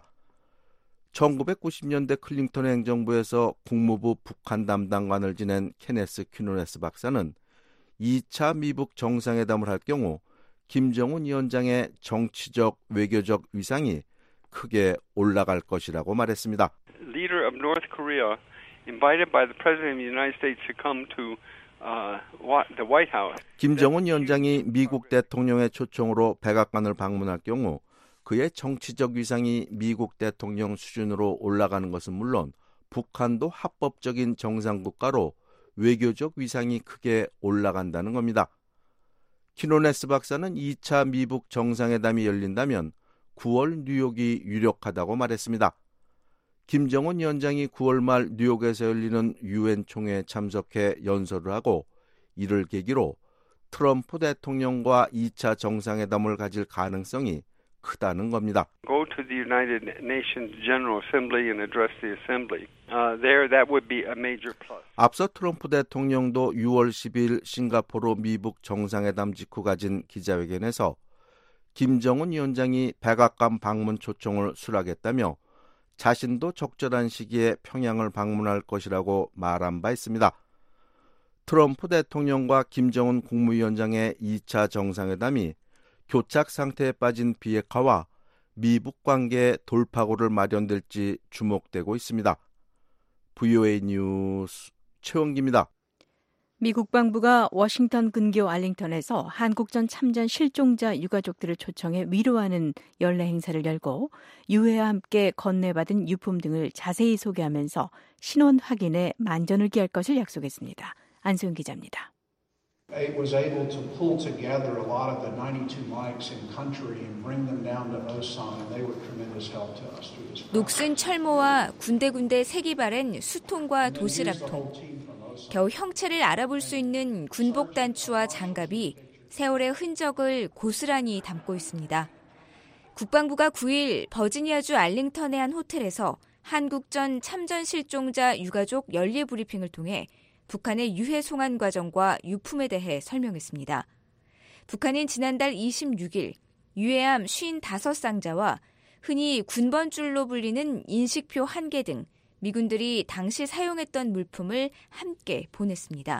1990년대 클린턴 행정부에서 국무부 북한 담당관을 지낸 케네스 퀴노네스 박사는 2차 미북 정상회담을 할 경우 김정은 위원장의 정치적, 외교적 위상이 크게 올라갈 것이라고 말했습니다. Leader of North Korea invited by the President of the United States to come to the White House. 김정은 위원장이 미국 대통령의 초청으로 백악관을 방문할 경우 그의 정치적 위상이 미국 대통령 수준으로 올라가는 것은 물론 북한도 합법적인 정상국가로 외교적 위상이 크게 올라간다는 겁니다. 키노네스 박사는 2차 미북 정상회담이 열린다면 9월 뉴욕이 유력하다고 말했습니다. 김정은 위원장이 9월 말 뉴욕에서 열리는 유엔 총회에 참석해 연설을 하고 이를 계기로 트럼프 대통령과 2차 정상회담을 가질 가능성이 크다는 겁니다. Go to the United Nations General Assembly and address the Assembly. There, that would be a major plus. 앞서 트럼프 대통령도 6월 10일 싱가포르 미북 정상회담 직후 가진 기자회견에서 김정은 위원장이 백악관 방문 초청을 수락했다며 자신도 적절한 시기에 평양을 방문할 것이라고 말한 바 있습니다. 트럼프 대통령과 김정은 국무위원장의 2차 정상회담이 교착 상태에 빠진 비핵화와 미북 관계의 돌파구를 마련될지 주목되고 있습니다. VOA 뉴스 최원기입니다. 미 국방부가 워싱턴 근교 알링턴에서 한국전 참전 실종자 유가족들을 초청해 위로하는 연례 행사를 열고 유해와 함께 건네받은 유품 등을 자세히 소개하면서 신원 확인에 만전을 기할 것을 약속했습니다. 안수영 기자입니다. It was able to pull together a lot of the 92 Mikes in country and bring them down to Osan, and they were tremendous help to us through this process. 녹슨 철모와 군데군데 색이 바랜 수통과 도시락통, 겨우 형체를 알아볼 수 있는 군복 단추와 장갑이 세월의 흔적을 고스란히 담고 있습니다. 국방부가 9일 버지니아주 알링턴의 한 호텔에서 한국전 참전 실종자 유가족 연례 브리핑을 통해 북한의 유해 송환 과정과 유품에 대해 설명했습니다. 북한은 지난달 26일 유해함 55쌍자와 흔히 군번줄로 불리는 인식표 1개 등 미군들이 당시 사용했던 물품을 함께 보냈습니다.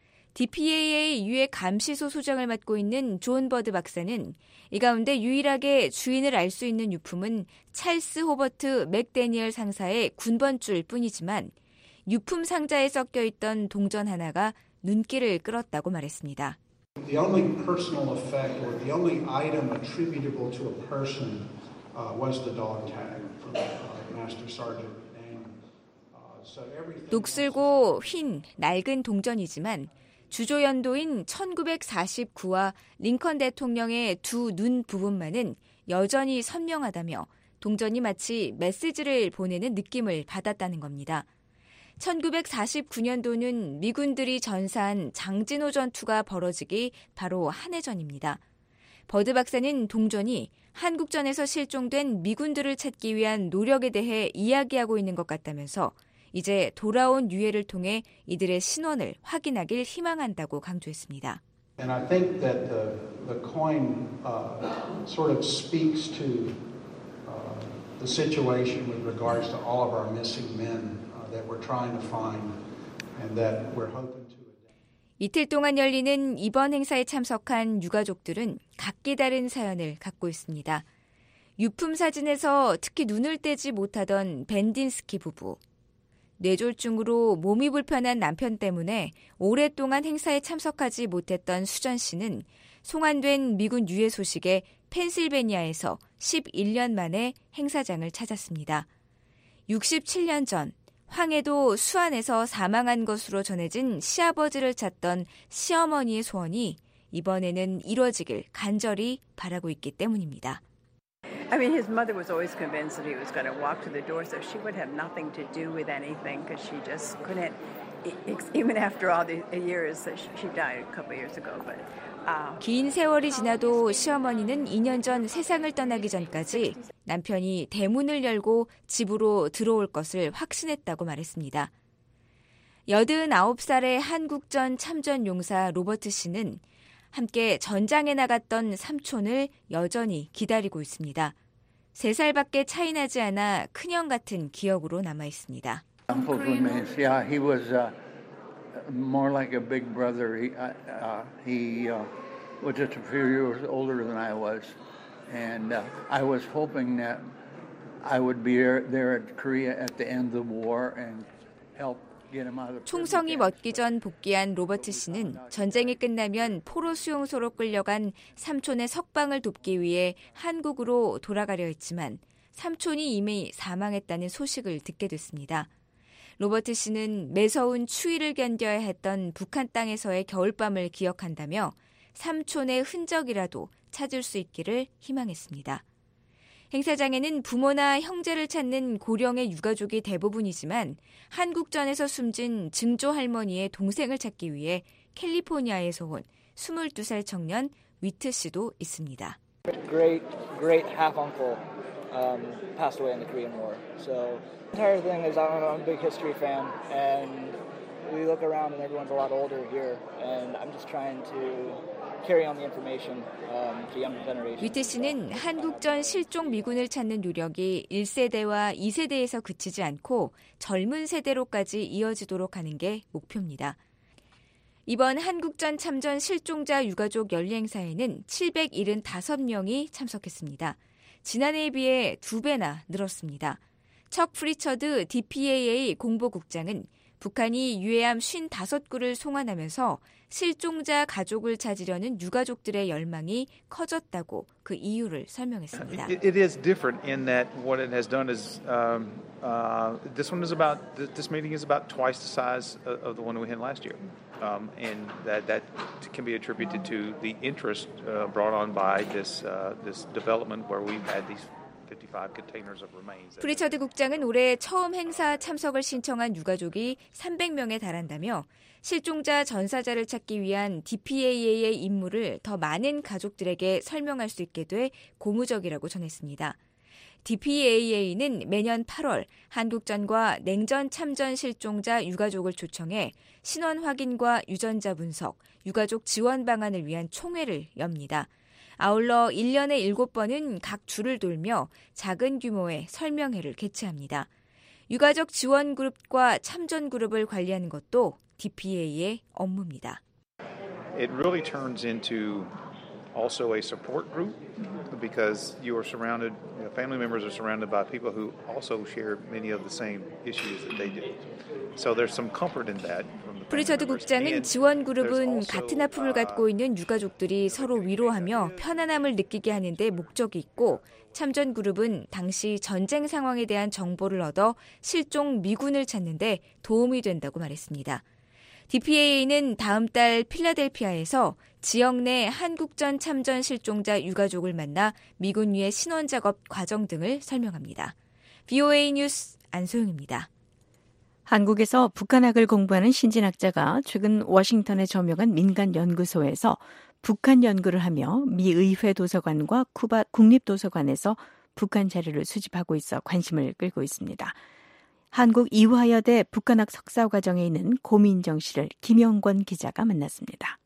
DPAA 유해 감시소 소장을 맡고 있는 존 버드 박사는 이 가운데 유일하게 주인을 알 수 있는 유품은 찰스 호버트 맥데니얼 상사의 군번줄 뿐이지만 유품 상자에 섞여 있던 동전 하나가 눈길을 끌었다고 말했습니다. The only personal effect or the only item attributable to a person was the dog tag from Master Sergeant Dane. 녹슬고 흰 낡은 동전이지만 주조 연도인 1949와 링컨 대통령의 두 눈 부분만은 여전히 선명하다며 동전이 마치 메시지를 보내는 느낌을 받았다는 겁니다. 1949년도는 미군들이 전사한 장진호 전투가 벌어지기 바로 한 해 전입니다. 버드 박사는 동전이 한국전에서 실종된 미군들을 찾기 위한 노력에 대해 이야기하고 있는 것 같다면서 이제 돌아온 유해를 통해 이들의 신원을 확인하길 희망한다고 강조했습니다. And I think that the coin sort of speaks to the situation with regards to all of our missing men that we're trying to find and that we're hoping to. 이틀 동안 열리는 이번 행사에 참석한 유가족들은 각기 다른 사연을 갖고 있습니다. 유품 사진에서 특히 눈을 떼지 못하던 벤딘스키 부부. 뇌졸중으로 몸이 불편한 남편 때문에 오랫동안 행사에 참석하지 못했던 수전 씨는 송환된 미군 유해 소식에 펜실베니아에서 11년 만에 행사장을 찾았습니다. 67년 전 황해도 수안에서 사망한 것으로 전해진 시아버지를 찾던 시어머니의 소원이 이번에는 이루어지길 간절히 바라고 있기 때문입니다. I mean, his mother was always convinced that he was going to walk to the door, so she would have nothing to do with anything because she just couldn't, even after all the years, she died a couple of years ago. But 긴 세월이 지나도 시어머니는 2년 전 세상을 떠나기 전까지 남편이 대문을 열고 집으로 들어올 것을 확신했다고 말했습니다. 89살의 한국전 참전 용사 로버트 씨는 함께 전장에 나갔던 삼촌을 여전히 기다리고 있습니다. 3살밖에 차이 나지 않아 큰형 같은 기억으로 남아 있습니다. Uncle remains. Yeah, he was more like a big brother. He was just a few years older than I was, and I was hoping that I would be there at Korea at the end of the war and help. 총성이 멎기 전 복귀한 로버트 씨는 전쟁이 끝나면 포로 수용소로 끌려간 삼촌의 석방을 돕기 위해 한국으로 돌아가려 했지만 삼촌이 이미 사망했다는 소식을 듣게 됐습니다. 로버트 씨는 매서운 추위를 견뎌야 했던 북한 땅에서의 겨울밤을 기억한다며 삼촌의 흔적이라도 찾을 수 있기를 희망했습니다. 행사장에는 부모나 형제를 찾는 고령의 유가족이 대부분이지만 한국전에서 숨진 증조 할머니의 동생을 찾기 위해 캘리포니아에서 온 22살 청년 위트 씨도 있습니다. Great half uncle passed away in the Korean War. So the entire thing is I'm a big history fan, and we look around and everyone's a lot older here, and I'm just trying to carry on the information to younger generations. 위트 씨는 한국전 실종 미군을 찾는 노력이 1세대와 2세대에서 그치지 않고 젊은 세대로까지 이어지도록 하는 게 목표입니다. 이번 한국전 참전 실종자 유가족 연례 행사에는 775명이 참석했습니다. 지난해에 비해 2배나 늘었습니다. 척 프리처드 DPAA 공보국장은 북한이 유해함 55구를 송환하면서 실종자 가족을 찾으려는 유가족들의 열망이 커졌다고 그 이유를 설명했습니다. It is different in that what it has done is this meeting is about twice the size of the one we had last year, and that can be attributed to the interest brought on by this development where we've had these. 프리처드 국장은 올해 처음 행사 참석을 신청한 유가족이 300명에 달한다며 실종자 전사자를 찾기 위한 DPAA의 임무를 더 많은 가족들에게 설명할 수 있게 돼 고무적이라고 전했습니다. DPAA는 매년 8월 한국전과 냉전 참전 실종자 유가족을 초청해 신원 확인과 유전자 분석, 유가족 지원 방안을 위한 총회를 엽니다. 아울러 1년에 7번은 각 주를 돌며 작은 규모의 설명회를 개최합니다. 유가족 지원 그룹과 참전 그룹을 관리하는 것도 DPA의 업무입니다. It really turns into also a support group because you are surrounded, family members are surrounded by people who also share many of the same issues that they do. So there's some comfort in that. 프리처드 국장은 지원 그룹은 같은 아픔을 갖고 있는 유가족들이 서로 위로하며 편안함을 느끼게 하는 데 목적이 있고 참전 그룹은 당시 전쟁 상황에 대한 정보를 얻어 실종 미군을 찾는 데 도움이 된다고 말했습니다. DPAA는 다음 달 필라델피아에서 지역 내 한국전 참전 실종자 유가족을 만나 미군 위의 신원 작업 과정 등을 설명합니다. VOA 뉴스 안소영입니다. 한국에서 북한학을 공부하는 신진학자가 최근 워싱턴에 점령한 민간 연구소에서 북한 연구를 하며 미 의회 도서관과 쿠바 국립도서관에서 북한 자료를 수집하고 있어 관심을 끌고 있습니다. 한국 이화여대 북한학 석사과정에 있는 고민정 씨를 김영권 기자가 만났습니다.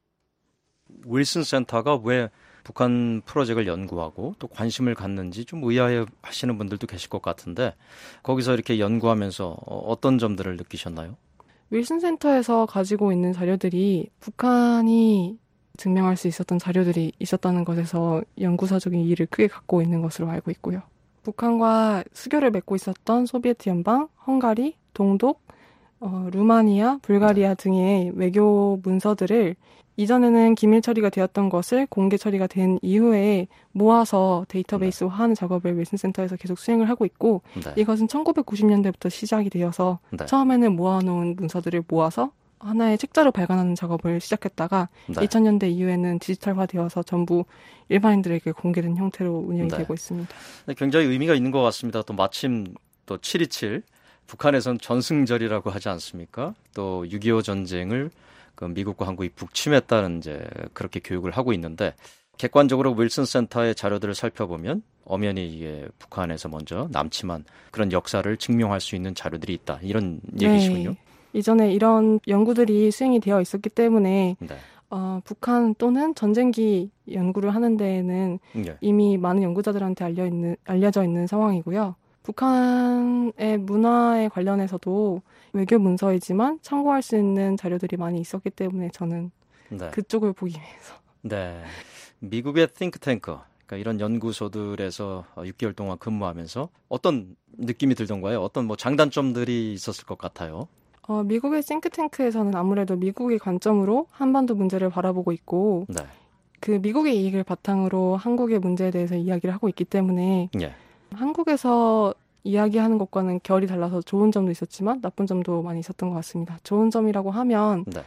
윌슨 센터가 왜 북한 프로젝트를 연구하고 또 관심을 갖는지 좀 의아해 하시는 분들도 계실 것 같은데 거기서 이렇게 연구하면서 어떤 점들을 느끼셨나요? 윌슨 센터에서 가지고 있는 자료들이 북한이 증명할 수 있었던 자료들이 있었다는 것에서 연구사적인 이의를 크게 갖고 있는 것으로 알고 있고요. 북한과 수교를 맺고 있었던 소비에트 연방, 헝가리, 동독, 루마니아, 불가리아 등의 외교 문서들을 이전에는 기밀 처리가 되었던 것을 공개 처리가 된 이후에 모아서 데이터베이스화하는 작업을 윌슨 센터에서 계속 수행을 하고 있고 이것은 1990년대부터 시작이 되어서 처음에는 모아놓은 문서들을 모아서 하나의 책자로 발간하는 작업을 시작했다가 2000년대 이후에는 디지털화되어서 전부 일반인들에게 공개된 형태로 운영이 되고 있습니다. 굉장히 의미가 있는 것 같습니다. 또 마침 또 7.27 북한에선 전승절이라고 하지 않습니까? 또 6.25 전쟁을 그 미국과 한국이 북침했다는 이제 그렇게 교육을 하고 있는데 객관적으로 윌슨 센터의 자료들을 살펴보면 엄연히 이게 북한에서 먼저 남침한 그런 역사를 증명할 수 있는 자료들이 있다. 이런 얘기시군요. 이전에 이런 연구들이 수행이 되어 있었기 때문에 네. 북한 또는 전쟁기 연구를 하는 데에는 네. 이미 많은 연구자들한테 알려져 있는 상황이고요. 북한의 문화에 관련해서도 외교 문서이지만 참고할 수 있는 자료들이 많이 있었기 때문에 저는 네. 그쪽을 보기 위해서. 네. 미국의 띵크탱크, 그러니까 이런 연구소들에서 6개월 동안 근무하면서 어떤 느낌이 들던가요? 어떤 뭐 장단점들이 있었을 것 같아요? 미국의 싱크탱크에서는 아무래도 미국의 관점으로 한반도 문제를 바라보고 있고 네. 그 미국의 이익을 바탕으로 한국의 문제에 대해서 이야기를 하고 있기 때문에 예. 한국에서 이야기하는 것과는 결이 달라서 좋은 점도 있었지만 나쁜 점도 많이 있었던 것 같습니다. 좋은 점이라고 하면 네.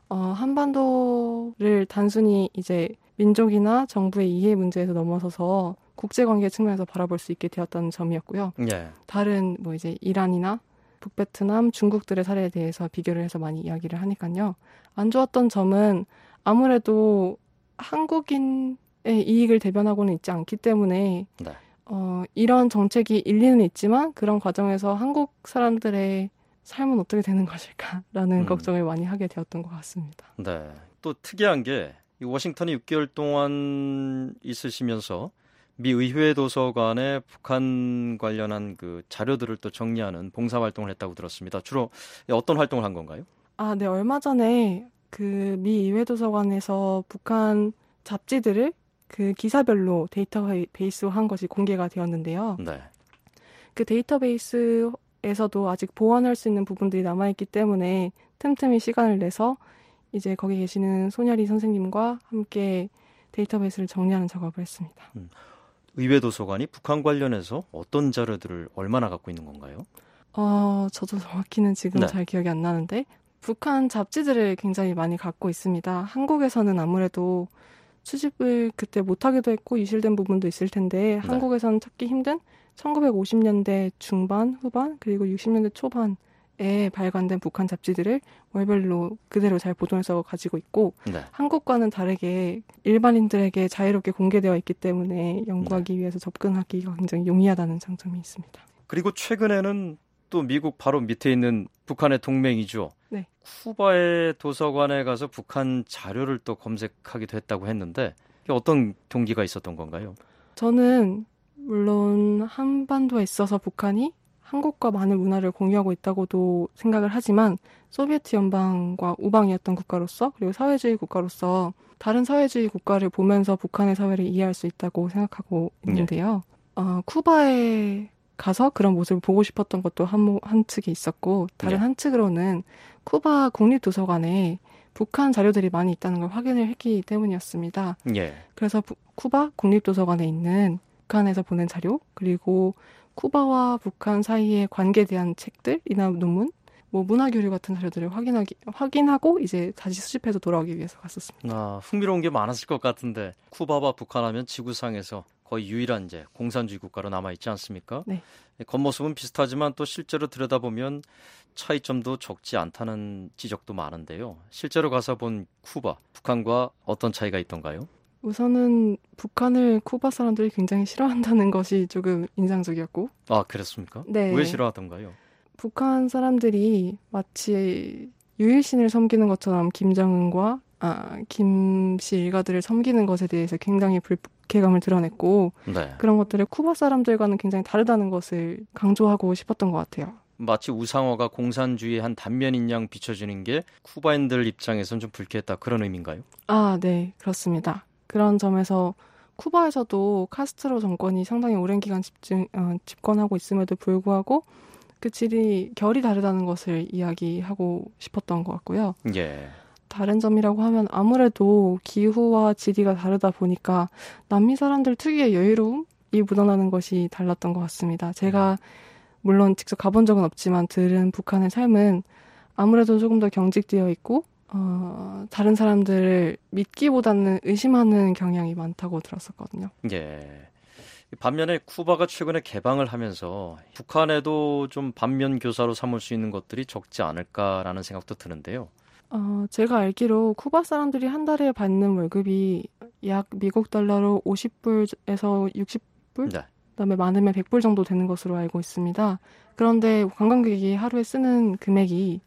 한반도를 단순히 이제 민족이나 정부의 이해 문제에서 넘어서서 국제관계 측면에서 바라볼 수 있게 되었다는 점이었고요. 예. 다른 뭐 이제 이란이나 북베트남, 중국들의 사례에 대해서 비교를 해서 많이 이야기를 하니까요. 안 좋았던 점은 아무래도 한국인의 이익을 대변하고는 있지 않기 때문에 네. 이런 정책이 일리는 있지만 그런 과정에서 한국 사람들의 삶은 어떻게 되는 것일까라는 걱정을 많이 하게 되었던 것 같습니다. 네. 또 특이한 게 이 워싱턴에 6개월 동안 있으시면서 미 의회 도서관에 북한 관련한 그 자료들을 또 정리하는 봉사 활동을 했다고 들었습니다. 주로 어떤 활동을 한 건가요? 네. 얼마 전에 그 미 의회 도서관에서 북한 잡지들을 그 기사별로 데이터베이스화한 것이 공개가 되었는데요. 네. 그 데이터베이스에서도 아직 보완할 수 있는 부분들이 남아있기 때문에 틈틈이 시간을 내서 이제 거기 계시는 손야리 선생님과 함께 데이터베이스를 정리하는 작업을 했습니다. 의회 도서관이 북한 관련해서 어떤 자료들을 얼마나 갖고 있는 건가요? 저도 정확히는 지금 네. 잘 기억이 안 나는데 북한 잡지들을 굉장히 많이 갖고 있습니다. 한국에서는 아무래도 수집을 그때 못하기도 했고 유실된 부분도 있을 텐데 한국에서는 찾기 힘든 1950년대 중반, 후반 그리고 60년대 초반에 발간된 북한 잡지들을 월별로 그대로 잘 보존해서 가지고 있고 네. 한국과는 다르게 일반인들에게 자유롭게 공개되어 있기 때문에 연구하기 위해서 접근하기가 굉장히 용이하다는 장점이 있습니다. 그리고 최근에는 또 미국 바로 밑에 있는 북한의 동맹이죠. 네. 쿠바의 도서관에 가서 북한 자료를 또 검색하기도 했다고 했는데 어떤 동기가 있었던 건가요? 저는 물론 한반도에 있어서 북한이 한국과 많은 문화를 공유하고 있다고도 생각을 하지만 소비에트 연방과 우방이었던 국가로서 그리고 사회주의 국가로서 다른 사회주의 국가를 보면서 북한의 사회를 이해할 수 있다고 생각하고 있는데요. 쿠바에 가서 그런 모습을 보고 싶었던 것도 한 측이 있었고 다른 한 측으로는 쿠바 국립도서관에 북한 자료들이 많이 있다는 걸 확인을 했기 때문이었습니다. 예. 그래서 쿠바 국립도서관에 있는 북한에서 보낸 자료 그리고 쿠바와 북한 사이의 관계에 대한 책들이나 논문, 뭐 문화교류 같은 자료들을 확인하고 이제 다시 수집해서 돌아오기 위해서 갔었습니다. 흥미로운 게 많았을 것 같은데 쿠바와 북한하면 지구상에서 거의 유일한 이제 공산주의 국가로 남아 있지 않습니까? 네. 겉모습은 비슷하지만 또 실제로 들여다보면 차이점도 적지 않다는 지적도 많은데요. 실제로 가서 본 쿠바, 북한과 어떤 차이가 있던가요? 우선은 북한을 쿠바 사람들이 굉장히 싫어한다는 것이 조금 인상적이었고. 그랬습니까? 네. 왜 싫어하던가요? 북한 사람들이 마치 유일신을 섬기는 것처럼 김정은과 김씨 일가들을 섬기는 것에 대해서 굉장히 불쾌감을 드러냈고 네. 그런 것들을 쿠바 사람들과는 굉장히 다르다는 것을 강조하고 싶었던 것 같아요. 마치 우상어가 공산주의의 한 단면인 양 비춰지는 게 쿠바인들 입장에서는 좀 불쾌했다 그런 의미인가요? 네, 그렇습니다. 그런 점에서 쿠바에서도 카스트로 정권이 상당히 오랜 기간 집권하고 있음에도 불구하고 그 질이 결이 다르다는 것을 이야기하고 싶었던 것 같고요. 예. 다른 점이라고 하면 아무래도 기후와 지리가 다르다 보니까 남미 사람들 특유의 여유로움이 묻어나는 것이 달랐던 것 같습니다. 제가 물론 직접 가본 적은 없지만 들은 북한의 삶은 아무래도 조금 더 경직되어 있고 다른 사람들을 믿기보다는 의심하는 경향이 많다고 들었었거든요. 예. 반면에 쿠바가 최근에 개방을 하면서 북한에도 좀 반면 교사로 삼을 수 있는 것들이 적지 않을까라는 생각도 드는데요. 제가 알기로 쿠바 사람들이 한 달에 받는 월급이 약 미국 달러로 50불에서 60불? 네. 그다음에 많으면 100불 정도 되는 것으로 알고 있습니다. 그런데 관광객이 하루에 쓰는 금액이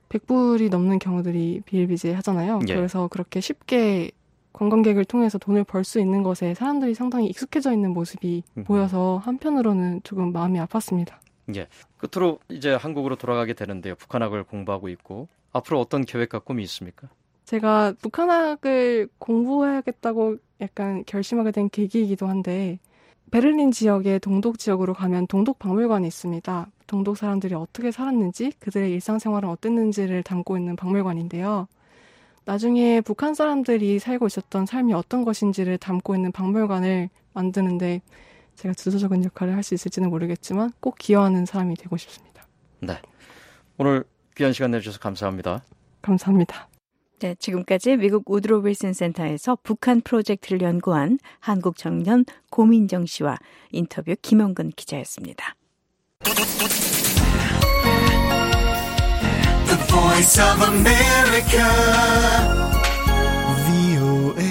100불이 넘는 경우들이 비일비재하잖아요. 예. 그래서 그렇게 쉽게 관광객을 통해서 돈을 벌 수 있는 것에 사람들이 상당히 익숙해져 있는 모습이 보여서 한편으로는 조금 마음이 아팠습니다. 예. 끝으로 이제 한국으로 돌아가게 되는데요. 북한학을 공부하고 있고 앞으로 어떤 계획과 꿈이 있습니까? 제가 북한학을 공부해야겠다고 약간 결심하게 된 계기이기도 한데 베를린 지역의 동독 지역으로 가면 동독 박물관이 있습니다. 동독 사람들이 어떻게 살았는지 그들의 일상생활은 어땠는지를 담고 있는 박물관인데요. 나중에 북한 사람들이 살고 있었던 삶이 어떤 것인지를 담고 있는 박물관을 만드는데 제가 주도적인 역할을 할 수 있을지는 모르겠지만 꼭 기여하는 사람이 되고 싶습니다. 네. 오늘 귀한 시간 내주셔서 감사합니다. 감사합니다. 네, 지금까지 미국 우드로 윌슨 센터에서 북한 프로젝트를 연구한 한국 청년 고민정 씨와 인터뷰 김영근 기자였습니다. The Voice of America, VOA.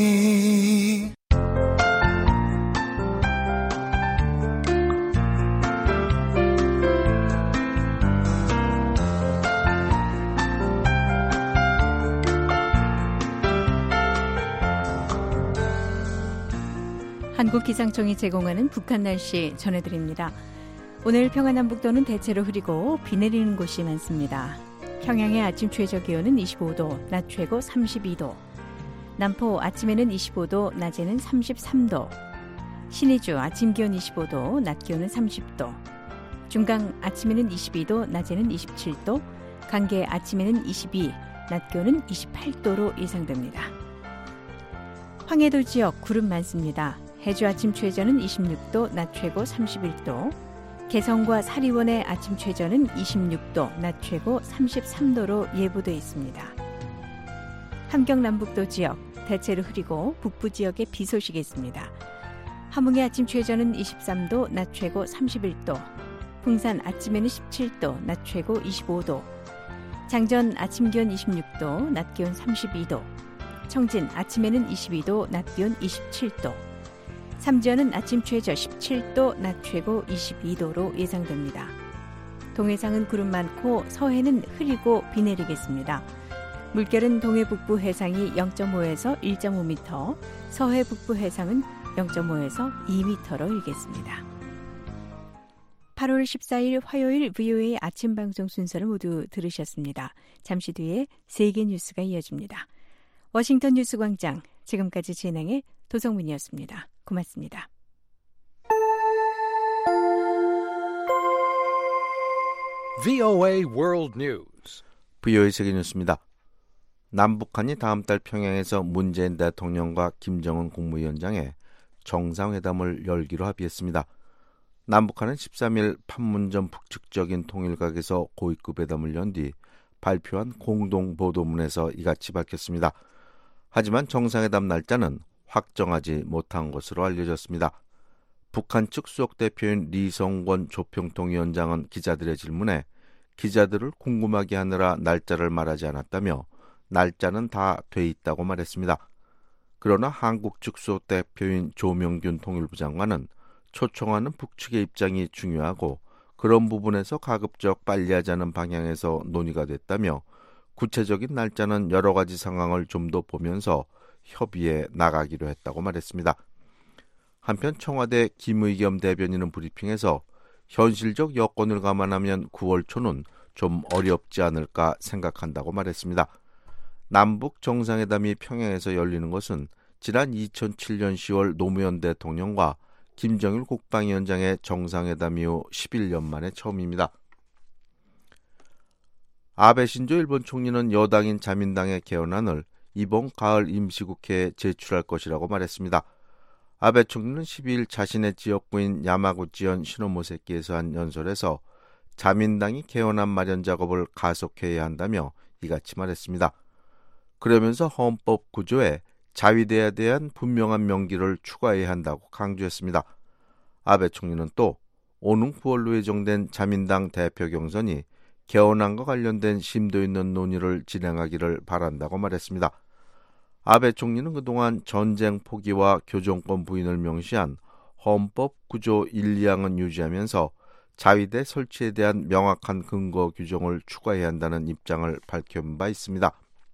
한국기상청이 제공하는 북한 날씨 전해드립니다. 오늘 평안남북도는 대체로 흐리고 비 내리는 곳이 많습니다. 평양의 아침 최저 기온은 25도, 낮 최고 32도. 남포 아침에는 25도, 낮에는 33도. 신의주 아침 기온 25도, 낮 기온은 30도. 중강 아침에는 22도, 낮에는 27도. 강계 아침에는 22, 낮 기온은 28도로 예상됩니다. 황해도 지역 구름 많습니다. 해주 아침 최저는 26도, 낮 최고 31도. 개성과 사리원의 아침 최저는 26도, 낮 최고 33도로 예보돼 있습니다. 함경 남북도 지역 대체로 흐리고 북부 지역에 비 소식이 있습니다. 함흥의 아침 최저는 23도, 낮 최고 31도. 풍산 아침에는 17도, 낮 최고 25도. 장전 아침 기온 26도, 낮 기온 32도. 청진 아침에는 22도, 낮 기온 27도. 삼지연은 아침 최저 17도, 낮 최고 22도로 예상됩니다. 동해상은 구름 많고 서해는 흐리고 비 내리겠습니다. 물결은 동해 북부 해상이 0.5에서 1.5m, 서해 북부 해상은 0.5에서 2m로 일겠습니다. 8월 14일 화요일 VOA 아침 방송 순서를 모두 들으셨습니다. 잠시 뒤에 세계 뉴스가 이어집니다. 워싱턴 뉴스광장, 지금까지 진행의 도성문이었습니다. 고맙습니다. VOA World News. VOA 세계 뉴스입니다. 남북한이 다음 달 평양에서 문재인 대통령과 김정은 국무위원장의 정상회담을 열기로 합의했습니다. 남북한은 13일 판문점 북측적인 통일각에서 고위급 회담을 연 뒤 발표한 공동보도문에서 이같이 밝혔습니다. 하지만 정상회담 날짜는 확정하지 못한 것으로 알려졌습니다. 북한 측 수석 대표인 리성권 조평통위원장은 기자들의 질문에 기자들을 궁금하게 하느라 날짜를 말하지 않았다며 날짜는 다 돼 있다고 말했습니다. 그러나 한국 측 수석 대표인 조명균 통일부 장관은 초청하는 북측의 입장이 중요하고 그런 부분에서 가급적 빨리 하자는 방향에서 논의가 됐다며 구체적인 날짜는 여러 가지 상황을 좀 더 보면서 협의에 나가기로 했다고 말했습니다. 한편 청와대 김의겸 대변인은 브리핑에서 현실적 여건을 감안하면 9월 초는 좀 어렵지 않을까 생각한다고 말했습니다. 남북 정상회담이 평양에서 열리는 것은 지난 2007년 10월 노무현 대통령과 김정일 국방위원장의 정상회담 이후 11년 만에 처음입니다. 아베 신조 일본 총리는 여당인 자민당의 개헌안을 이번 가을 임시국회에 제출할 것이라고 말했습니다. 아베 총리는 12일 자신의 지역구인 야마구치현 시노모세키에서 한 연설에서 자민당이 개헌안 마련 작업을 가속해야 한다며 이같이 말했습니다. 그러면서 헌법 구조에 자위대에 대한 분명한 명기를 추가해야 한다고 강조했습니다. 아베 총리는 또 오는 9월로 예정된 자민당 대표 경선이 개헌안과 관련된 심도 있는 논의를 진행하기를 바란다고 말했습니다. 아베 총리는 그동안 전쟁 포기와 교정권 부인을 명시한 헌법 구조 1, 2항은 유지하면서 자위대 설치에 대한 명확한 근거 규정을 추가해야 한다는 입장을 밝힌 바 있습니다.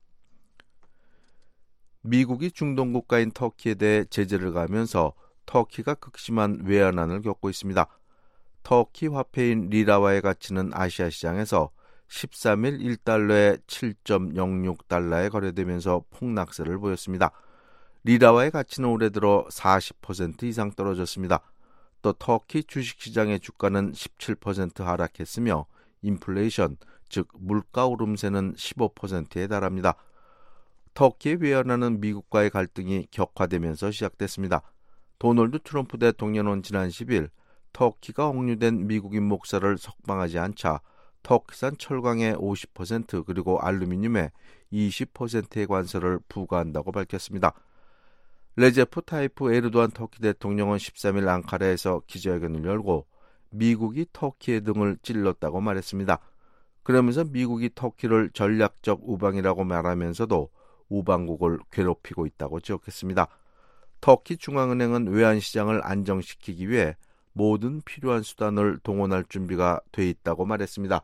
미국이 중동 국가인 터키에 대해 제재를 가하면서 터키가 극심한 외환난을 겪고 있습니다. 터키 화폐인 리라와의 가치는 아시아 시장에서 13일 1달러에 7.06달러에 거래되면서 폭락세를 보였습니다. 리라와의 가치는 올해 들어 40% 이상 떨어졌습니다. 또 터키 주식시장의 주가는 17% 하락했으며 인플레이션, 즉 물가 오름세는 15%에 달합니다. 터키의 외환난은 미국과의 갈등이 격화되면서 시작됐습니다. 도널드 트럼프 대통령은 지난 10일 터키가 억류된 미국인 목사를 석방하지 않자 터키산 철강의 50% 그리고 알루미늄의 20%의 관세를 부과한다고 밝혔습니다. 레제프 타이프 에르도안 터키 대통령은 13일 앙카라에서 기자회견을 열고 미국이 터키의 등을 찔렀다고 말했습니다. 그러면서 미국이 터키를 전략적 우방이라고 말하면서도 우방국을 괴롭히고 있다고 지적했습니다. 터키 중앙은행은 외환시장을 안정시키기 위해 모든 필요한 수단을 동원할 준비가 돼 있다고 말했습니다.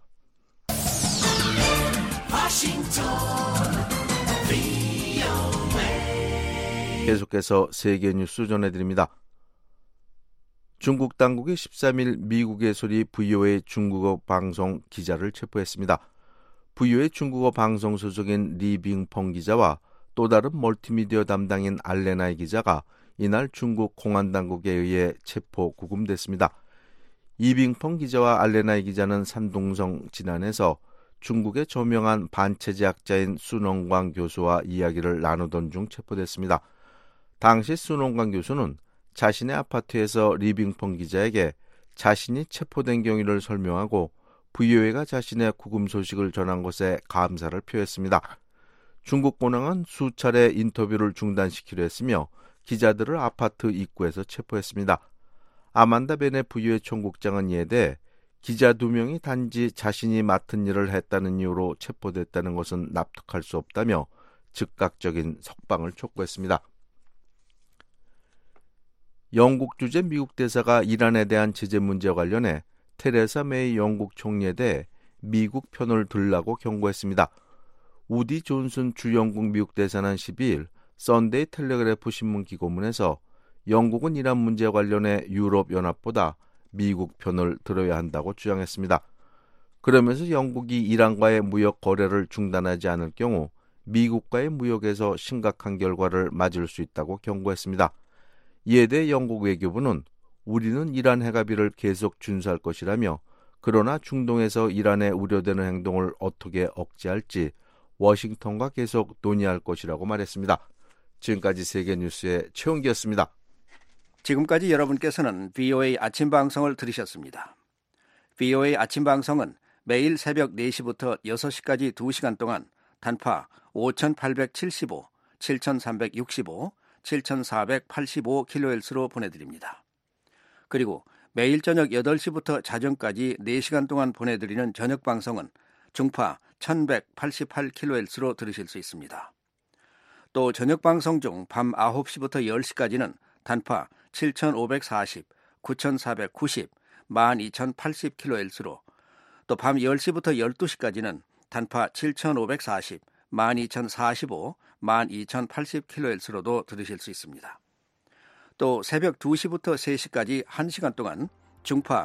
계속해서 세계 뉴스 전해드립니다. 중국 당국이 13일 미국의 소리 VOA 중국어 방송 기자를 체포했습니다. VOA 중국어 방송 소속인 리빙펑 기자와 또 다른 멀티미디어 담당인 알레나이 기자가 이날 중국 공안당국에 의해 체포 구금됐습니다. 이빙펑 기자와 알레나이 기자는 산동성 진안에서 중국의 저명한 반체제학자인 순원광 교수와 이야기를 나누던 중 체포됐습니다. 당시 순원광 교수는 자신의 아파트에서 리빙펑 기자에게 자신이 체포된 경위를 설명하고 VOA가 자신의 구금 소식을 전한 것에 감사를 표했습니다. 중국 공안은 수차례 인터뷰를 중단시키려 했으며 기자들을 아파트 입구에서 체포했습니다. 아만다 베네 VOA 총국장은 이에 대해 기자 2명이 단지 자신이 맡은 일을 했다는 이유로 체포됐다는 것은 납득할 수 없다며 즉각적인 석방을 촉구했습니다. 영국 주재 미국 대사가 이란에 대한 제재 문제와 관련해 테레사 메이 영국 총리에 대해 미국 편을 들라고 경고했습니다. 우디 존슨 주 영국 미국 대사는 12일 썬데이 텔레그래프 신문 기고문에서 영국은 이란 문제와 관련해 유럽연합보다 미국 편을 들어야 한다고 주장했습니다. 그러면서 영국이 이란과의 무역 거래를 중단하지 않을 경우 미국과의 무역에서 심각한 결과를 맞을 수 있다고 경고했습니다. 이에 대해 영국 외교부는 우리는 이란 핵합의를 계속 준수할 것이라며 그러나 중동에서 이란의 우려되는 행동을 어떻게 억제할지 워싱턴과 계속 논의할 것이라고 말했습니다. 지금까지 세계뉴스의 최홍기였습니다. 지금까지 여러분께서는 VOA 아침 방송을 들으셨습니다. VOA 아침 방송은 매일 새벽 4시부터 6시까지 2시간 동안 단파 5875, 7365, 7485kHz로 보내드립니다. 그리고 매일 저녁 8시부터 자정까지 4시간 동안 보내드리는 저녁 방송은 중파 1188kHz로 들으실 수 있습니다. 또 저녁 방송 중 밤 9시부터 10시까지는 단파 7540, 9490, 12080kHz로 또 밤 10시부터 12시까지는 단파 7540, 12045, 12080kHz로도 들으실 수 있습니다. 또 새벽 2시부터 3시까지 1시간 동안 중파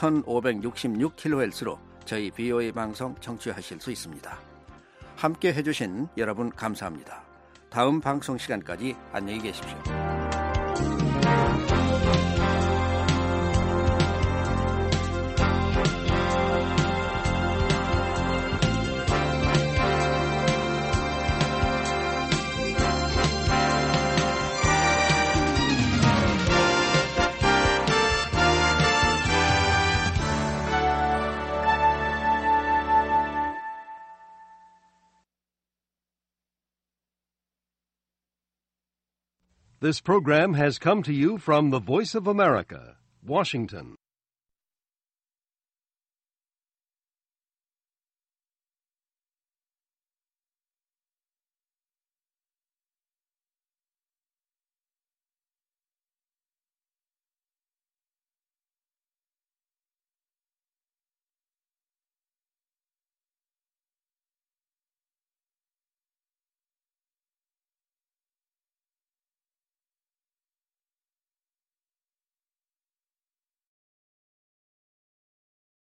1566kHz로 저희 VOA 방송 청취하실 수 있습니다. 함께 해주신 여러분 감사합니다. 다음 방송 시간까지 안녕히 계십시오. This program has come to you from the Voice of America, Washington.